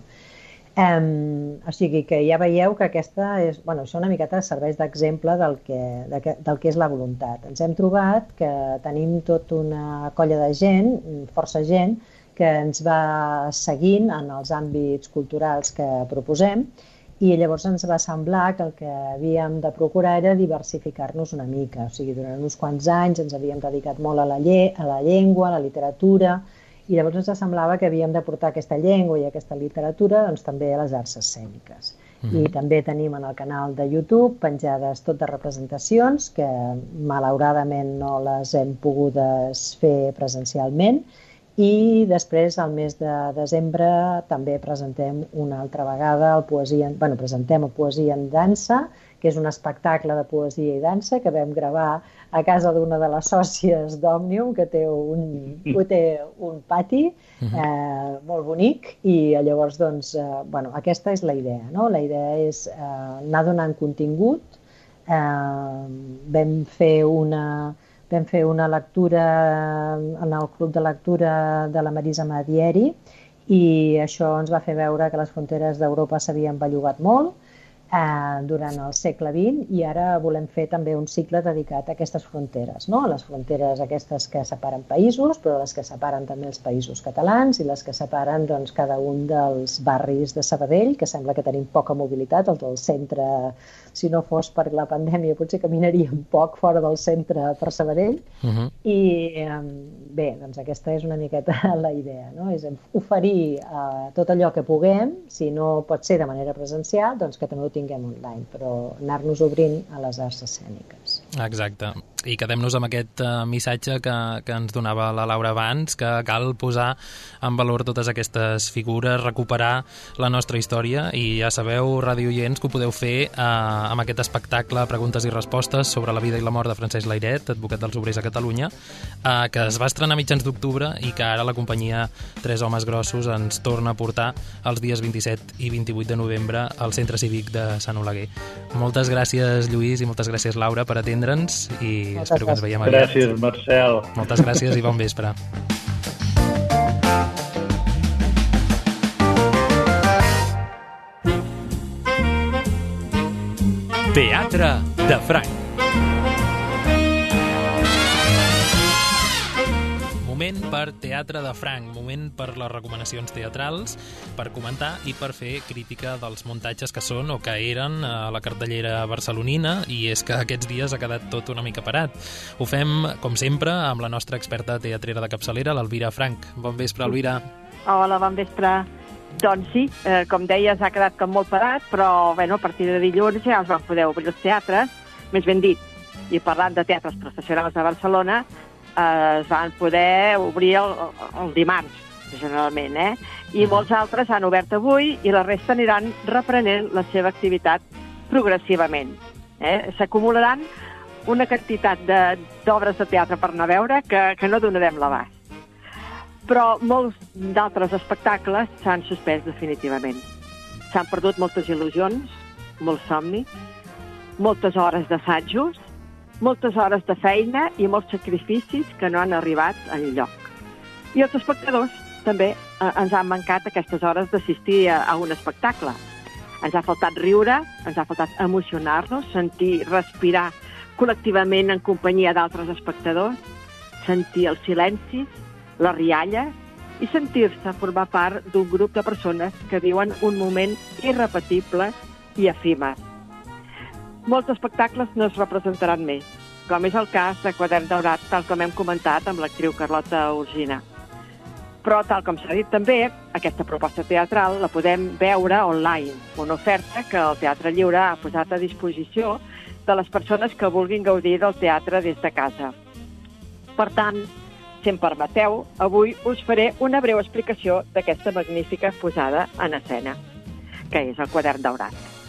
O sigui que ja veieu que aquesta és, això una miqueta serveix d'exemple del que és la voluntat. Ens hem trobat que tenim tota una colla de gent, força gent, que ens va seguint en els àmbits culturals que proposem, i llavors ens va semblar que el que havíem de procurar era diversificar-nos una mica. O sigui, durant uns quants anys ens havíem dedicat molt a la llengua, a la literatura, i llavors ens semblava que havíem de portar aquesta llengua i aquesta literatura també a les arts escèniques. I també tenim en el canal de YouTube penjades totes representacions que malauradament no les hem pogudes fer presencialment, i després, al mes de desembre, també presentem una altra vegada presentem el Poesia en Dansa, que és un espectacle de poesia i dansa que vam gravar a casa d'una de les sòcies d'Òmnium, que té un pati molt bonic, i llavors, aquesta és la idea, no? La idea és anar donant contingut. Vam fer una lectura en el Club de Lectura de la Marisa Madieri, i això ens va fer veure que les fronteres d'Europa s'havien bellugat molt durant el segle XX, i ara volem fer també un cicle dedicat a aquestes fronteres, no? A les fronteres aquestes que separen països, però les que separen també els països catalans i les que separen cada un dels barris de Sabadell, que sembla que tenim poca mobilitat. El del centre, si no fos per la pandèmia, potser caminaríem poc fora del centre per Sabadell. I bé, aquesta és una miqueta la idea, no? És oferir tot allò que puguem, si no pot ser de manera presencial, que també ho tinguem online, però anar-nos obrint a les arts escèniques. Exacte. I quedem-nos amb aquest missatge que ens donava la Laura abans, que cal posar en valor totes aquestes figures, recuperar la nostra història, i ja sabeu, radioients, que ho podeu fer amb aquest espectacle Preguntes i respostes sobre la vida i la mort de Francesc Layret, advocat dels obrers a Catalunya, que es va estrenar a mitjans d'octubre i que ara la companyia Tres Homes Grossos ens torna a portar els dies 27 i 28 de novembre al Centre Cívic de Sant Oleguer. Moltes gràcies, Lluís, i moltes gràcies, Laura, per atendre'ns, i espero que ens veiem aviat. Gràcies, Marcel. Moltes gràcies i bon vespre. Teatre de Franc. Moment per Teatre de Franc, moment per les recomanacions teatrals, per comentar i per fer crítica dels muntatges que són o que eren a la cartellera barcelonina, i és que aquests dies ha quedat tot una mica parat. Ho fem, com sempre, amb la nostra experta teatrera de capçalera, l'Elvira Franc. Bon vespre, Elvira. Hola, bon vespre. Doncs sí, com deies, ha quedat com molt parat, però bueno, a partir de dilluns ja es van poder obrir els teatres, més ben dit, i parlant de teatres professionals de Barcelona, es van poder obrir el dimarts, generalment, i molts altres han obert avui i la resta aniran reprenent la seva activitat progressivament. S'acumularan una quantitat d'obres de teatre per anar a veure que no donarem l'abast. Però molts d'altres espectacles s'han suspès definitivament. S'han perdut moltes il·lusions, molts somnis, moltes hores d'assajos, moltes hores de feina i molts sacrificis que no han arribat enlloc. I els espectadors també ens han mancat aquestes hores d'assistir a un espectacle. Ens ha faltat riure, ens ha faltat emocionar-nos, sentir, respirar col·lectivament en companyia d'altres espectadors, sentir els silencis, les rialles i sentir-se formar part d'un grup de persones que viuen un moment irrepetible i efímer. Molts espectacles no es representaran més, com és el cas de Quadern Daurat, tal com hem comentat amb l'actriu Carlota Alsina. Però, tal com s'ha dit també, aquesta proposta teatral la podem veure online, una oferta que el Teatre Lliure ha posat a disposició de les persones que vulguin gaudir del teatre des de casa. Per tant, si em permeteu, avui us faré una breu explicació d'aquesta magnífica posada en escena, que és el Quadern Daurat.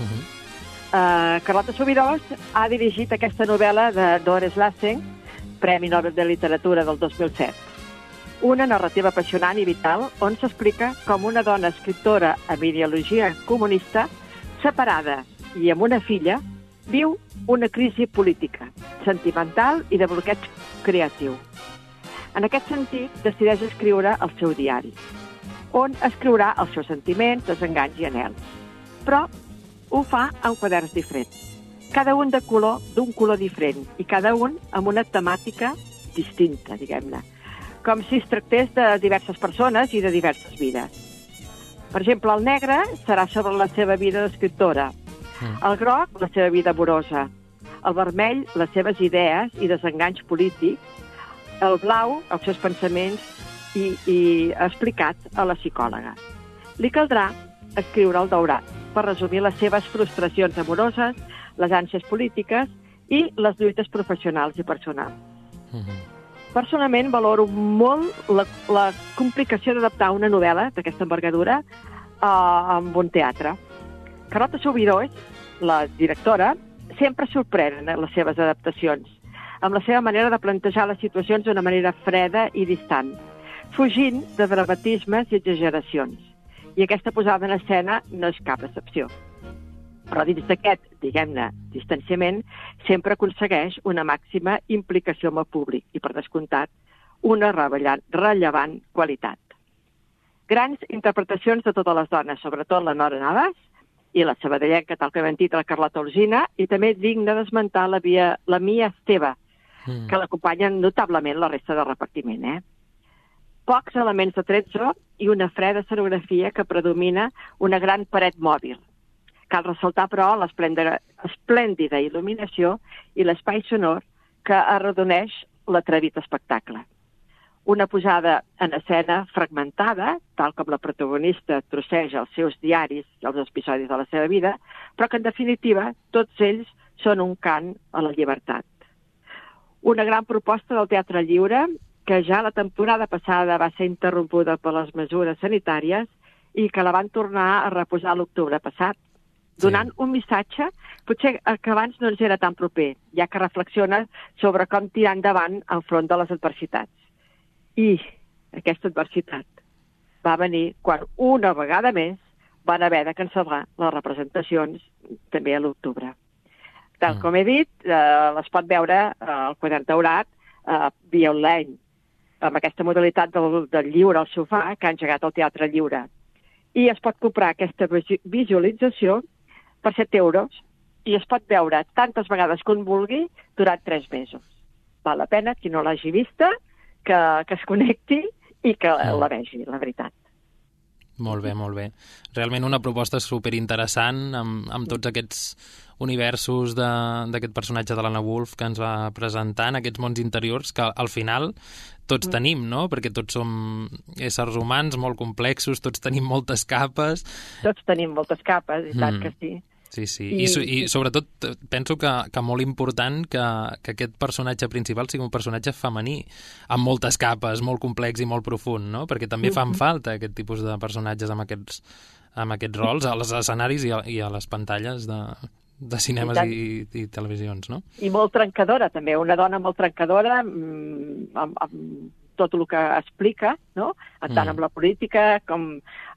Carlota Subirós ha dirigit aquesta novel·la de Doris Lessing, Premi Nobel de Literatura del 2007. Una narrativa apassionant i vital on s'explica com una dona escriptora amb ideologia comunista, separada i amb una filla, viu una crisi política, sentimental i de bloqueig creatiu. En aquest sentit, decideix escriure el seu diari, on escriurà els seus sentiments, desenganys i anhels. Però ho fa en quaderns diferents, cada un d'un color diferent i cada un amb una temàtica distinta, diguem-ne, com si es tractés de diverses persones i de diverses vides. Per exemple, el negre serà sobre la seva vida d'escriptora, el groc, la seva vida amorosa, el vermell, les seves idees i desenganys polítics, el blau, els seus pensaments i explicats a la psicòloga. Li caldrà escriure el daurat per resumir les seves frustracions amoroses, les ànsies polítiques i les lluites professionals i personals. Personalment valoro molt la complicació d'adaptar una novel·la d'aquesta envergadura amb un teatre. Carlota Subirós, la directora, sempre sorprèn les seves adaptacions, amb la seva manera de plantejar les situacions d'una manera freda i distant, fugint de dramatismes i exageracions. I aquesta posada en escena no és cap excepció. Però dins d'aquest, diguem-ne, distanciament, sempre aconsegueix una màxima implicació amb el públic i, per descomptat, una rellevant qualitat. Grans interpretacions de totes les dones, sobretot la Nora Navas i la sabadellenca, tal com hem dit, la Carlota Alsina, i també digna d'esmentar la Mia Esteve, que l'acompanyen notablement la resta del repartiment. Pocs elements de tretzo i una freda escenografia que predomina una gran paret mòbil. Cal ressaltar, però, l'esplèndida il·luminació i l'espai sonor que arrodoneix l'atrevit espectacle. Una posada en escena fragmentada, tal com la protagonista trosseja els seus diaris i els episodis de la seva vida, però que, en definitiva, tots ells són un cant a la llibertat. una gran proposta del Teatre Lliure, que ja la temporada passada va ser interrompuda per les mesures sanitàries i que la van tornar a reposar l'octubre passat, donant un missatge potser que abans no ens era tan proper, ja que reflexiona sobre com tirar endavant enfront de les adversitats. I aquesta adversitat va venir quan una vegada més van haver de cancel·lar les representacions també a l'octubre. Tal com he dit, les pot veure al Quadern Daurat via online, amb aquesta modalitat del lliure al sofà que ha engegat el Teatre Lliure. I es pot comprar aquesta visualització per 7 euros i es pot veure tantes vegades com vulgui durant 3 mesos. Val la pena, qui no l'hagi vista, que es connecti i que la vegi, la veritat. Molt bé, molt bé. Realment una proposta superinteressant amb tots aquests universos d'aquest personatge de l'Anna Wolf que ens va presentant, aquests mons interiors que al final tots tenim, no? Perquè tots som éssers humans molt complexos, tots tenim moltes capes. Tots tenim moltes capes, i tant que sí. Sí, sí. I sobretot penso que molt important que aquest personatge principal sigui un personatge femení, amb moltes capes, molt complex i molt profund, no? Perquè també fan falta aquest tipus de personatges amb aquests rols als escenaris i a les pantalles de cinemes i televisions, no? I molt trencadora, també. Una dona molt trencadora amb tot el que explica, no? Tant amb la política com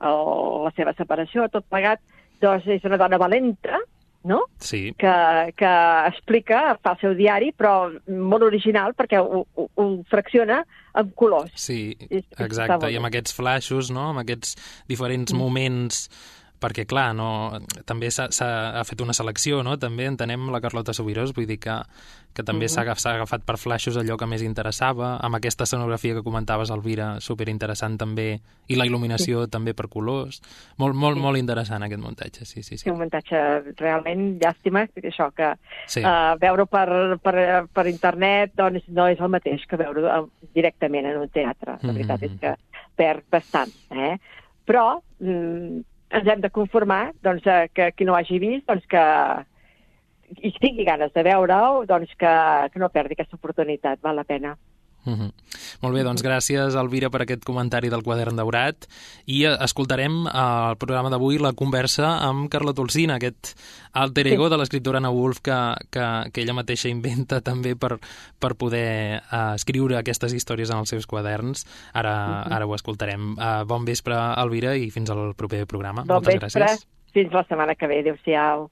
la seva separació, tot plegat. Doncs és una dona valenta, no? Sí. Que explica, fa el seu diari, però molt original perquè ho fracciona en colors. Sí, exacte, i amb aquests flaixos, no? Amb aquests diferents moments, perquè clar, també s'ha fet una selecció, no? També entenem la Carlota Subirós, vull dir que també s'ha agafat per flaixos allò que més interessava, amb aquesta escenografia que comentaves, Elvira, superinteressant també, i la il·luminació també per colors. Molt interessant aquest muntatge, sí. Un muntatge realment llàstima, això, que veure-ho per internet doncs no és el mateix que veure-ho directament en un teatre. La veritat és que perd bastant, Però ens hem de conformar que qui no ho hagi vist, que i tingui ganes de veure-ho, que no perdi aquesta oportunitat, val la pena. Molt bé, doncs gràcies, Elvira, per aquest comentari del Quadern Daurat, i escoltarem al programa d'avui la conversa amb Carlota Alsina, aquest alter ego de l'escriptora Anna Wolf que ella mateixa inventa també per poder escriure aquestes històries en els seus quaderns. Ara ho escoltarem. Bon vespre, Elvira, i fins al proper programa. Moltes gràcies. Fins la setmana que ve. Adéu-siau.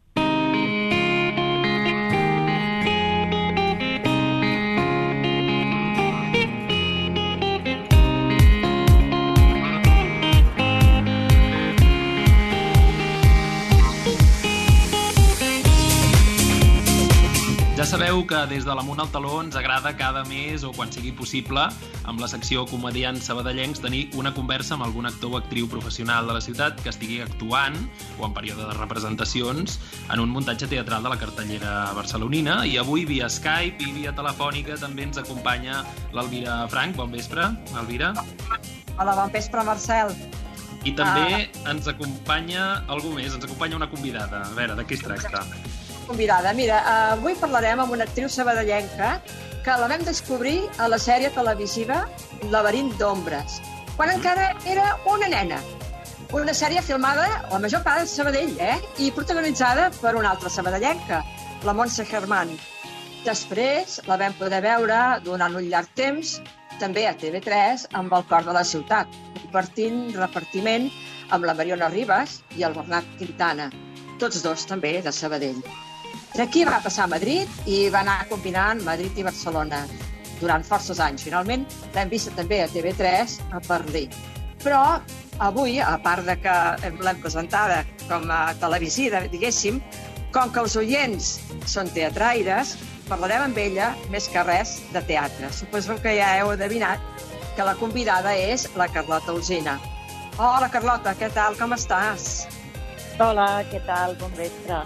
Ja sabeu que des de l'Amunt al Taló ens agrada cada mes o quan sigui possible, amb la secció Comediants Sabadellencs, tenir una conversa amb algun actor o actriu professional de la ciutat que estigui actuant o en període de representacions en un muntatge teatral de la cartellera barcelonina. I avui via Skype i via telefònica també ens acompanya l'Elvira Frank. Bon vespre, Elvira. Hola, bon vespre, Marcel. I també ens acompanya algú més, ens acompanya una convidada. A veure, de què es tracta? Convidada. Mira, avui parlarem amb una actriu sabadellenca que la vam descobrir a la sèrie televisiva Laberint d'ombres, quan encara era una nena. Una sèrie filmada, la major part de Sabadell, i protagonitzada per una altra sabadellenca, la Montse Germán. Després la vam poder veure durant un llarg temps, també a TV3, amb El cor de la ciutat, compartint repartiment amb la Mariona Ribas i el Bernat Quintana, tots dos també de Sabadell. D'aquí va passar a Madrid i va anar combinant Madrid i Barcelona durant forces anys. Finalment l'hem vista també a TV3 a Berlín. Però avui, a part de que l'hem presentada com a televisiva, diguéssim, com que els oients són teatraires, parlarem amb ella més que res de teatre. Suposo que ja heu adivinat que la convidada és la Carlota Alsina. Hola, Carlota, què tal? Com estàs? Hola, què tal? Bon vespre.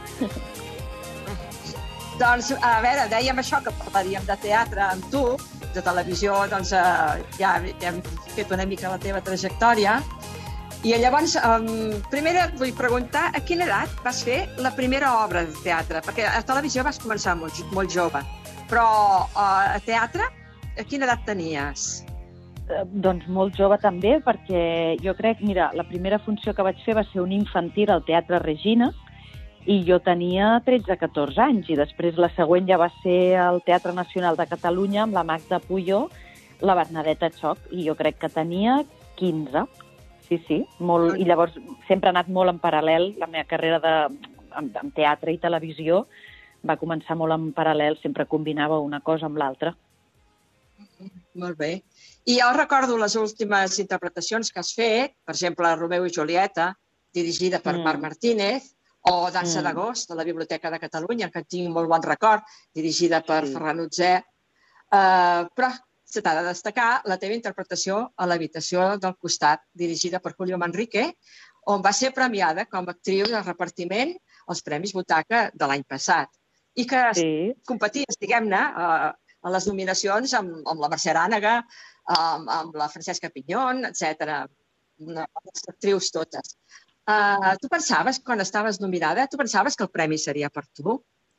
Doncs, a veure, dèiem això, que parlaríem de teatre amb tu, de televisió, doncs ja hem fet una mica la teva trajectòria. I llavors, primer et vull preguntar a quina edat vas fer la primera obra de teatre? Perquè a televisió vas començar molt jove. Però a teatre, a quina edat tenies? Doncs molt jove també, perquè jo crec, mira, la primera funció que vaig fer va ser un infantil al Teatre Regina, i jo tenia 13-14 anys, i després la següent ja va ser al Teatre Nacional de Catalunya amb la Magda Puyó, la Bernadeta Xoc, i jo crec que tenia 15. Sí, molt. I llavors sempre ha anat molt en paral·lel, la meva carrera en teatre i televisió va començar molt en paral·lel, sempre combinava una cosa amb l'altra. Molt bé. I jo recordo les últimes interpretacions que has fet, per exemple, Romeu i Julieta, dirigida per Marc Martínez, o Dansa d'agost, de la Biblioteca de Catalunya, que tinc molt bon record, dirigida per Ferran Utzé. Però se t'ha de destacar la teva interpretació a l'habitació del costat, dirigida per Julio Manrique, on va ser premiada com a actriu de repartiment als Premis Butaca de l'any passat. I que competies, diguem-ne, a les nominacions amb la Mercè Arànega, amb la Francesca Pinyón, etc. Les actrius totes. Tu pensaves, quan estaves nominada, tu pensaves que el premi seria per tu?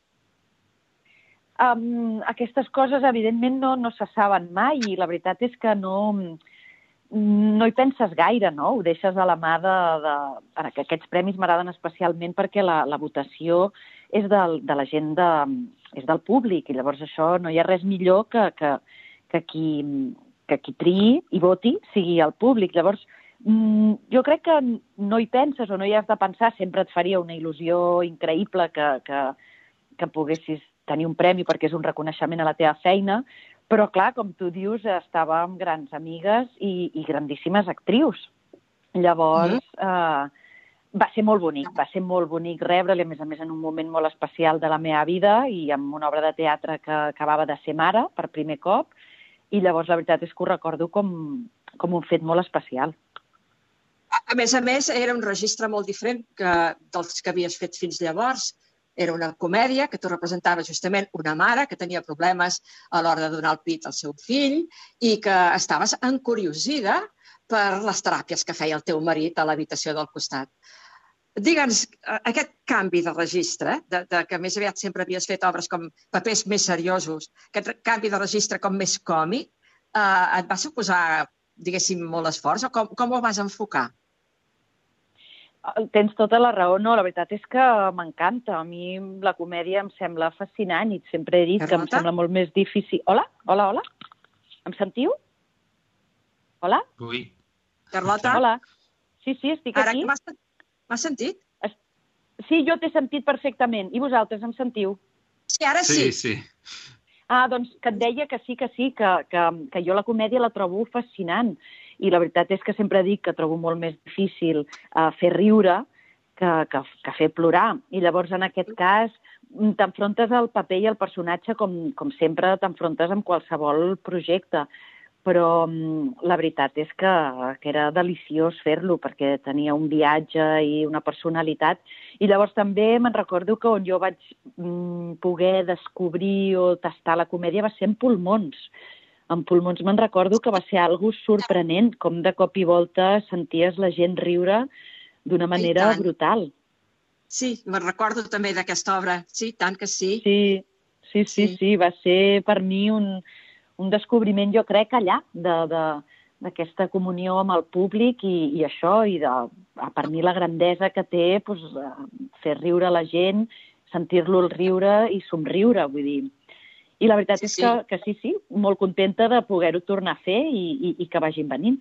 Aquestes coses, evidentment, no se saben mai, i la veritat és que no hi penses gaire, no? Ho deixes a la mà que aquests premis m'agraden especialment perquè la votació és de la gent, és del públic, i llavors això no hi ha res millor que qui triï i voti sigui el públic. Llavors, jo crec que no hi penses o no hi has de pensar, sempre et faria una il·lusió increïble que poguessis tenir un premi perquè és un reconeixement a la teva feina, però clar, com tu dius, estava amb grans amigues i grandíssimes actrius. Llavors, va ser molt bonic rebre-li, a més en un moment molt especial de la meva vida i amb una obra de teatre que acabava de ser mare per primer cop, i llavors la veritat és que ho recordo com un fet molt especial. A més, era un registre molt diferent dels que havies fet fins llavors. Era una comèdia que tu representaves justament una mare que tenia problemes a l'hora de donar el pit al seu fill i que estaves encuriosida per les teràpies que feia el teu marit a l'habitació del costat. Digue'ns, aquest canvi de registre, que més aviat sempre havies fet obres com papers més seriosos, aquest canvi de registre com més còmic, et va suposar, diguéssim, molt esforç o com ho vas enfocar? Tens tota la raó, no, la veritat és que m'encanta. A mi la comèdia em sembla fascinant i sempre he dit que em sembla molt més difícil. Hola? Em sentiu? Hola? Ui. Carlota? Hola. Sí, estic aquí. Ara, m'has sentit? Sí, jo t'he sentit perfectament. I vosaltres em sentiu? Sí, ara sí. Sí. Doncs que et deia que sí, que jo la comèdia la trobo fascinant. I la veritat és que sempre dic que trobo molt més difícil fer riure que fer plorar. I llavors, en aquest cas, t'enfrontes al paper i al personatge com sempre t'enfrontes amb qualsevol projecte. Però la veritat és que era deliciós fer-lo, perquè tenia un viatge i una personalitat. I llavors també me'n recordo que on jo vaig poder descobrir o tastar la comèdia va ser en Pulmons. En Pulmons me'n recordo que va ser algo sorprenent, com de cop i volta senties la gent riure d'una manera brutal. Sí, me'n recordo també d'aquesta obra. Sí, tant que sí. Sí, va ser per mi un descobriment, jo crec, allà, d'aquesta comunió amb el públic i això, i per mi la grandesa que té fer riure la gent, sentir-lo riure i somriure, vull dir. I la veritat és que sí, molt contenta de poder-ho tornar a fer i que vagin venint.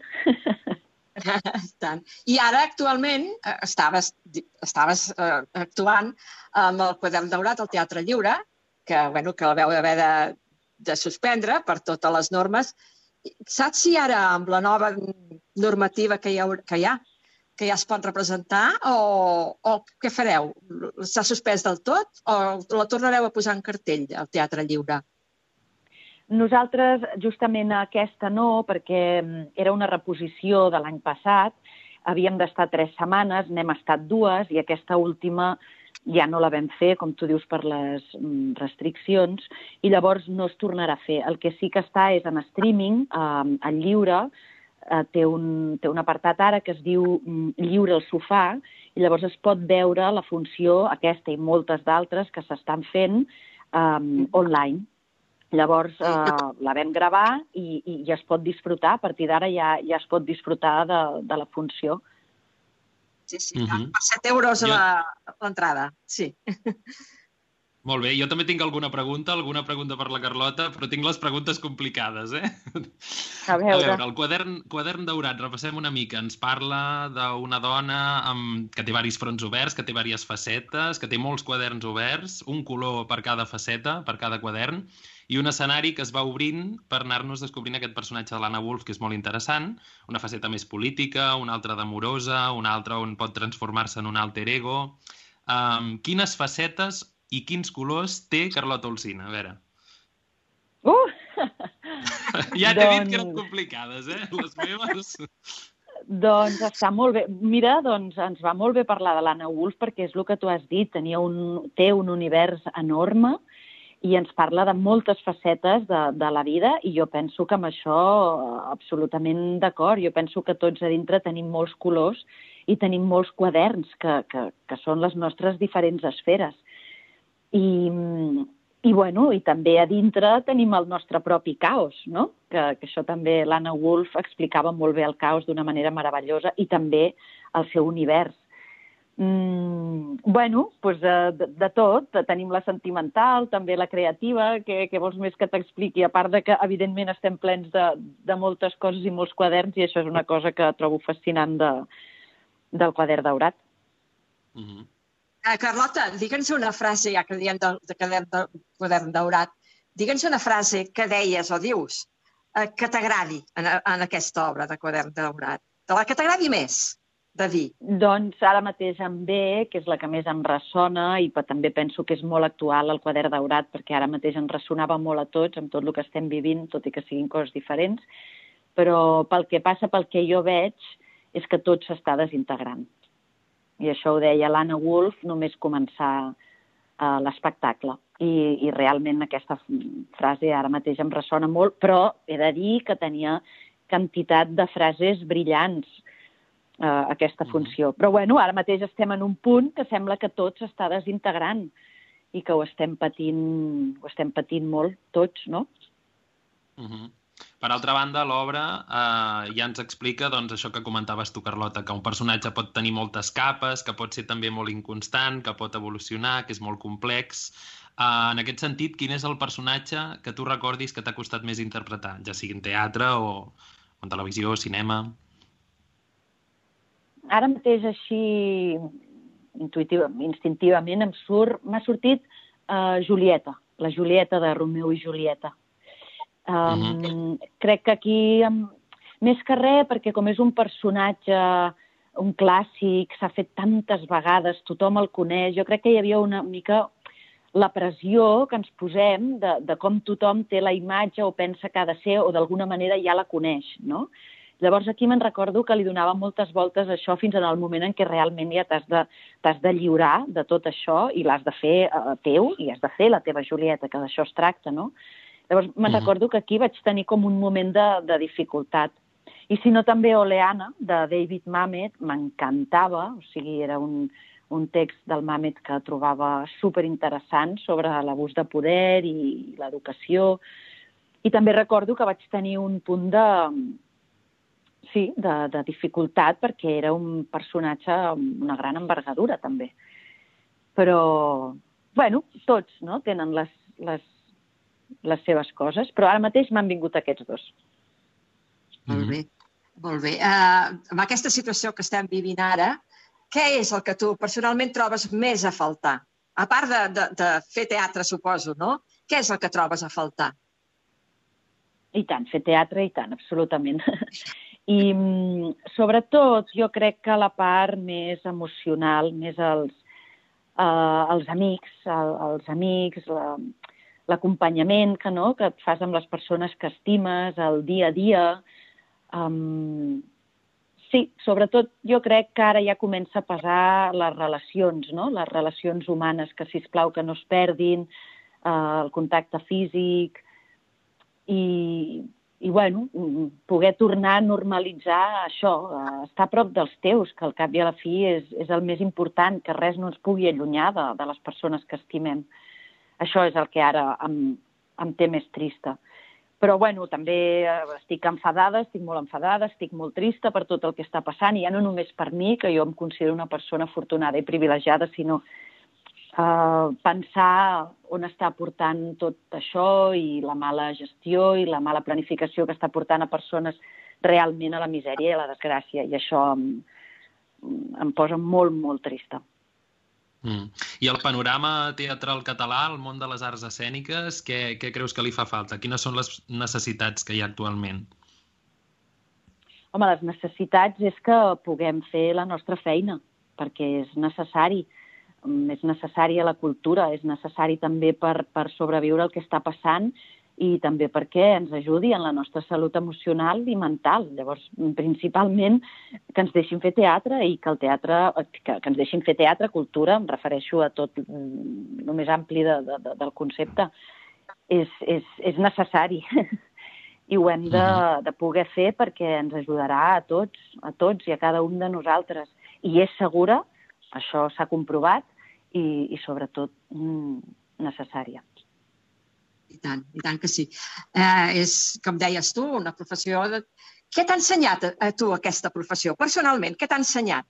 I ara, actualment, estaves actuant amb el Quadern Daurat al Teatre Lliure, que la vau haver de suspendre per totes les normes. Saps si ara, amb la nova normativa que hi ha, que ja es pot representar, o què fareu? S'ha suspès del tot o la tornareu a posar en cartell al Teatre Lliure? Nosaltres, justament aquesta no, perquè era una reposició de l'any passat. Havíem d'estar 3 setmanes, n'hem estat 2, i aquesta última ja no la vam fer, com tu dius, per les restriccions, i llavors no es tornarà a fer. El que sí que està és en streaming, al Lliure, té un apartat ara que es diu Lliure al sofà, i llavors es pot veure la funció, aquesta i moltes d'altres, que s'estan fent online. Llavors la vam gravar i ja es pot disfrutar, a partir d'ara ja es pot disfrutar de la funció. Sí, per 7 euros l'entrada, sí. Molt bé, jo també tinc alguna pregunta per la Carlota, però tinc les preguntes complicades, A veure, el quadern daurat, repassem una mica. Ens parla d'una dona que té diversos fronts oberts, que té diverses facetes, que té molts quaderns oberts, un color per cada faceta, per cada quadern, i un escenari que es va obrint per anar-nos descobrint aquest personatge de l'Anna Wolf, que és molt interessant, una faceta més política, una altra d'amorosa, una altra on pot transformar-se en un alter ego. Quines facetes i quins colors té Carlota Olsina? A veure. Ja t'he dit que eren complicades, les meves. Doncs està molt bé. Mira, doncs ens va molt bé parlar de l'Anna Wolf perquè és el que tu has dit, té un univers enorme i ens parla de moltes facetes de la vida i jo penso que amb això absolutament d'acord. Jo penso que tots a dintre tenim molts colors i tenim molts quaderns que són les nostres diferents esferes. I també a dintre tenim el nostre propi caos, no? Que això també l'Anna Wolf explicava molt bé el caos d'una manera meravellosa i també el seu univers. De tot, tenim la sentimental, també la creativa, que vols més que t'expliqui, a part de que evidentment estem plens de moltes coses i molts quaderns i això és una cosa que trobo fascinant del quadern daurat. Carlota, digue'ns una frase, ja que diem del quadern daurat, digue'ns una frase que deies o dius que t'agradi en aquesta obra de quadern daurat, de la que t'agradi més de dir. Doncs ara mateix em ve, que és la que més em ressona i també penso que és molt actual el quadern daurat perquè ara mateix ens ressonava molt a tots amb tot el que estem vivint, tot i que siguin coses diferents, però pel que passa, pel que jo veig, és que tot s'està desintegrant. I això ho deia l'Anna Wolf només començar l'espectacle. I realment aquesta frase ara mateix em ressona molt, però he de dir que tenia quantitat de frases brillants aquesta funció. Però ara mateix estem en un punt que sembla que tot s'està desintegrant i que ho estem patint molt tots, no? Per altra banda, l'obra ja ens explica això que comentaves tu, Carlota, que un personatge pot tenir moltes capes, que pot ser també molt inconstant, que pot evolucionar, que és molt complex. En aquest sentit, quin és el personatge que tu recordis que t'ha costat més interpretar, ja sigui en teatre o en televisió o cinema? Ara mateix així, instintivament, m'ha sortit Julieta, la Julieta de Romeu i Julieta. Crec que aquí, més que res, perquè com és un personatge, un clàssic, s'ha fet tantes vegades, tothom el coneix, jo crec que hi havia una mica la pressió que ens posem de com tothom té la imatge o pensa que ha de ser o d'alguna manera ja la coneix, no? Llavors aquí me'n recordo que li donava moltes voltes a això fins en el moment en què realment ja t'has de lliurar de tot això i l'has de fer teu i has de fer la teva Julieta, que d'això es tracta, no? Llavors me'n recordo que aquí vaig tenir com un moment de dificultat. I si no també Oleana, de David Mamet, m'encantava, o sigui, era un text del Mamet que trobava superinteressant sobre l'abús de poder i l'educació. I també recordo que vaig tenir un punt de dificultat perquè era un personatge amb una gran envergadura, també. Però, tots no? Tenen les seves coses, però ara mateix m'han vingut aquests dos. Molt bé, molt bé. Amb aquesta situació que estem vivint ara, què és el que tu personalment trobes més a faltar? A part de fer teatre, suposo, no? Què és el que trobes a faltar? I tant, fer teatre, i tant, absolutament. I sobretot jo crec que la part més emocional, més els amics, l'acompanyament que et fas amb les persones que estimes, el dia a dia. Sí, sobretot jo crec que ara ja comença a pesar les relacions, no? Les relacions humanes, que sisplau que no es perdin, el contacte físic i poder tornar a normalitzar això, estar a prop dels teus, que al cap i a la fi és el més important, que res no ens pugui allunyar de les persones que estimem. Això és el que ara em em té més trista. Però, bueno, també estic enfadada, estic molt enfadada, estic molt trista per tot el que està passant, i ja no només per mi, que jo em considero una persona afortunada i privilegiada, sinó pensar on està portant tot això i la mala gestió i la mala planificació que està portant a persones realment a la misèria i a la desgràcia, i això em posa molt, molt trista. I el panorama teatral català, el món de les arts escèniques, què creus que li fa falta? Quines són les necessitats que hi ha actualment? Home, les necessitats és que puguem fer la nostra feina, perquè és necessari. És necessària la cultura, és necessari també per sobreviure el que està passant i també perquè ens ajudi en la nostra salut emocional i mental. Llavors, principalment, que ens deixin fer teatre i que ens deixin fer teatre, cultura, em refereixo a tot el més ampli del concepte. És necessari i ho hem de poder fer perquè ens ajudarà a tots i a cada un de nosaltres. I és segura, això s'ha comprovat, i sobretot necessària. I tant que sí. És, com deies tu, una professió... Què t'ha ensenyat a tu aquesta professió? Personalment, què t'ha ensenyat?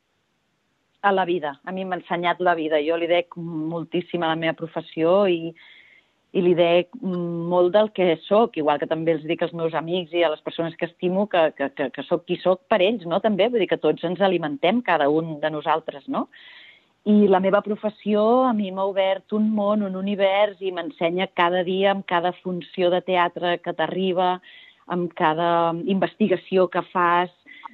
A la vida. A mi m'ha ensenyat la vida. Jo li dec moltíssim a la meva professió i li dec molt del que soc, igual que també els dic als meus amics i a les persones que estimo que soc qui soc per ells, no? També, vull dir que tots ens alimentem, cada un de nosaltres, no? I la meva professió a mi m'ha obert un món, un univers, i m'ensenya cada dia, amb cada funció de teatre que t'arriba, amb cada investigació que fas,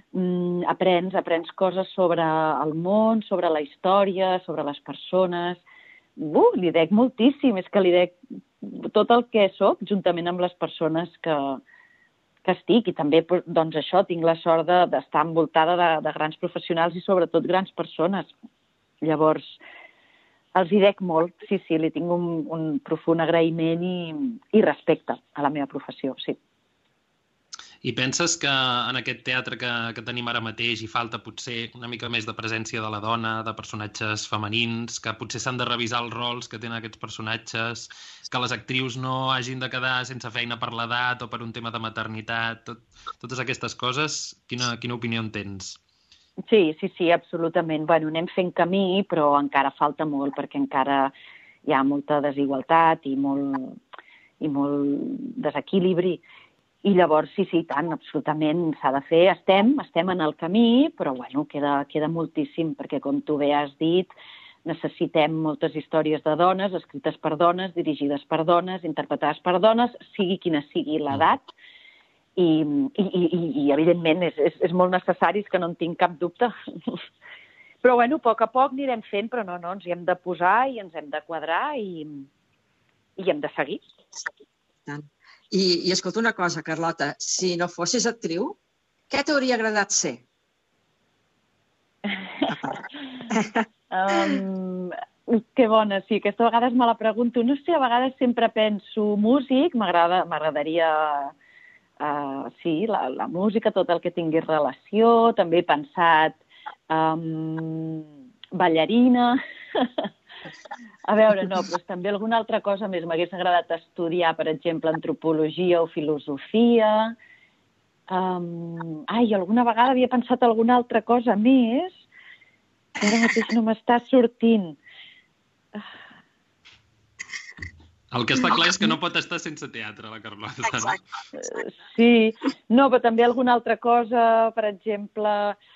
aprens coses sobre el món, sobre la història, sobre les persones. Li dec moltíssim, és que li dec tot el que soc, juntament amb les persones que estic, i també, doncs això, tinc la sort d'estar envoltada de grans professionals i sobretot grans persones. Llavors, els hi dec molt, sí, li tinc un profund agraïment i respecte a la meva professió, sí. I penses que en aquest teatre que tenim ara mateix hi falta potser una mica més de presència de la dona, de personatges femenins, que potser s'han de revisar els rols que tenen aquests personatges, que les actrius no hagin de quedar sense feina per l'edat o per un tema de maternitat, totes aquestes coses, quina opinió en tens? Sí, absolutament. Bueno, anem fent camí, però encara falta molt, perquè encara hi ha molta desigualtat i molt desequilibri. I llavors, sí, tant, absolutament s'ha de fer. Estem en el camí, però bueno, queda moltíssim, perquè com tu bé has dit, necessitem moltes històries de dones, escrites per dones, dirigides per dones, interpretades per dones, sigui quina sigui l'edat. I evidentment, és molt necessari, és que no en tinc cap dubte. Però, bueno, a poc anirem fent, però no, ens hi hem de posar i ens hem de quadrar i hem de seguir. I escolta una cosa, Carlota, si no fossis actriu, què t'hauria agradat ser? Que bona, sí, aquesta vegada me la pregunto. No sé, a vegades sempre penso músic, m'agradaria... sí, la música, tot el que tingués relació. També he pensat ballarina. A veure, no, però també alguna altra cosa més. M'hagués agradat estudiar, per exemple, antropologia o filosofia. Alguna vegada havia pensat alguna altra cosa més, que ara mateix no m'està sortint. El que està clar és que no pot estar sense teatre, la Carlota. Exacte. Sí, no, però també alguna altra cosa, per exemple,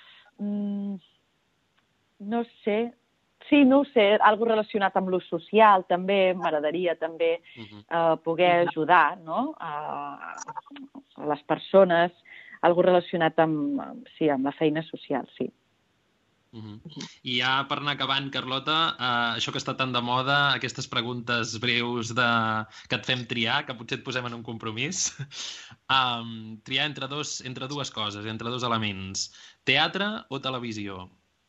no sé, algo relacionat amb l'ús social, també m'agradaria també poder ajudar, no? A les persones, algo relacionat amb la feina social, sí. I ja per anar acabant, Carlota, això que està tan de moda, aquestes preguntes breus que et fem triar, que potser et posem en un compromís, triar entre dues coses, entre dos elements, teatre o televisió?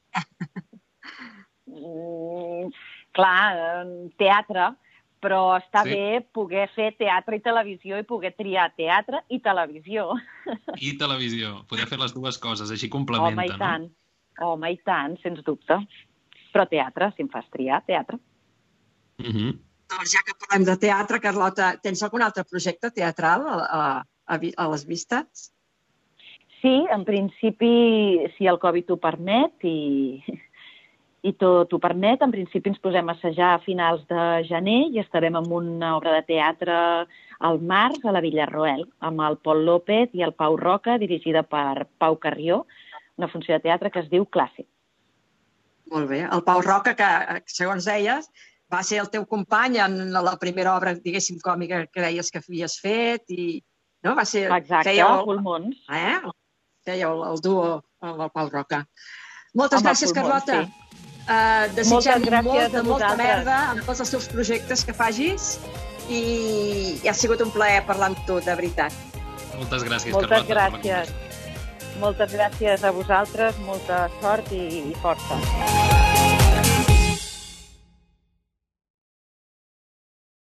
Clar, teatre, però està bé poder fer teatre i televisió i poder triar teatre i televisió. I televisió, poder fer les dues coses, així complementa, no? Home, i tant, sens dubte. Però teatre, si em fas triar, teatre. Doncs ja que parlem de teatre, Carlota, tens algun altre projecte teatral a les vistes? Sí, en principi, si el Covid ho permet i tot ho permet, en principi ens posem a assajar a finals de gener i estarem amb una obra de teatre al març a la Villarroel, amb el Pol López i el Pau Roca, dirigida per Pau Carrió, una funció de teatre que es diu Clàssic. Molt bé. El Pau Roca, que segons deies, va ser el teu company en la primera obra, diguéssim, còmica que deies que havies fet i... No? Va ser... Exacte, Pulmons. Fèieu el duo amb el Pau Roca. Moltes gràcies, Carlota. Desitgem molta merda amb tots els teus projectes que facis i ha sigut un plaer parlar amb tu, de veritat. Moltes gràcies, Carlota. Moltes gràcies. Moltes gràcies a vosaltres, molta sort i força.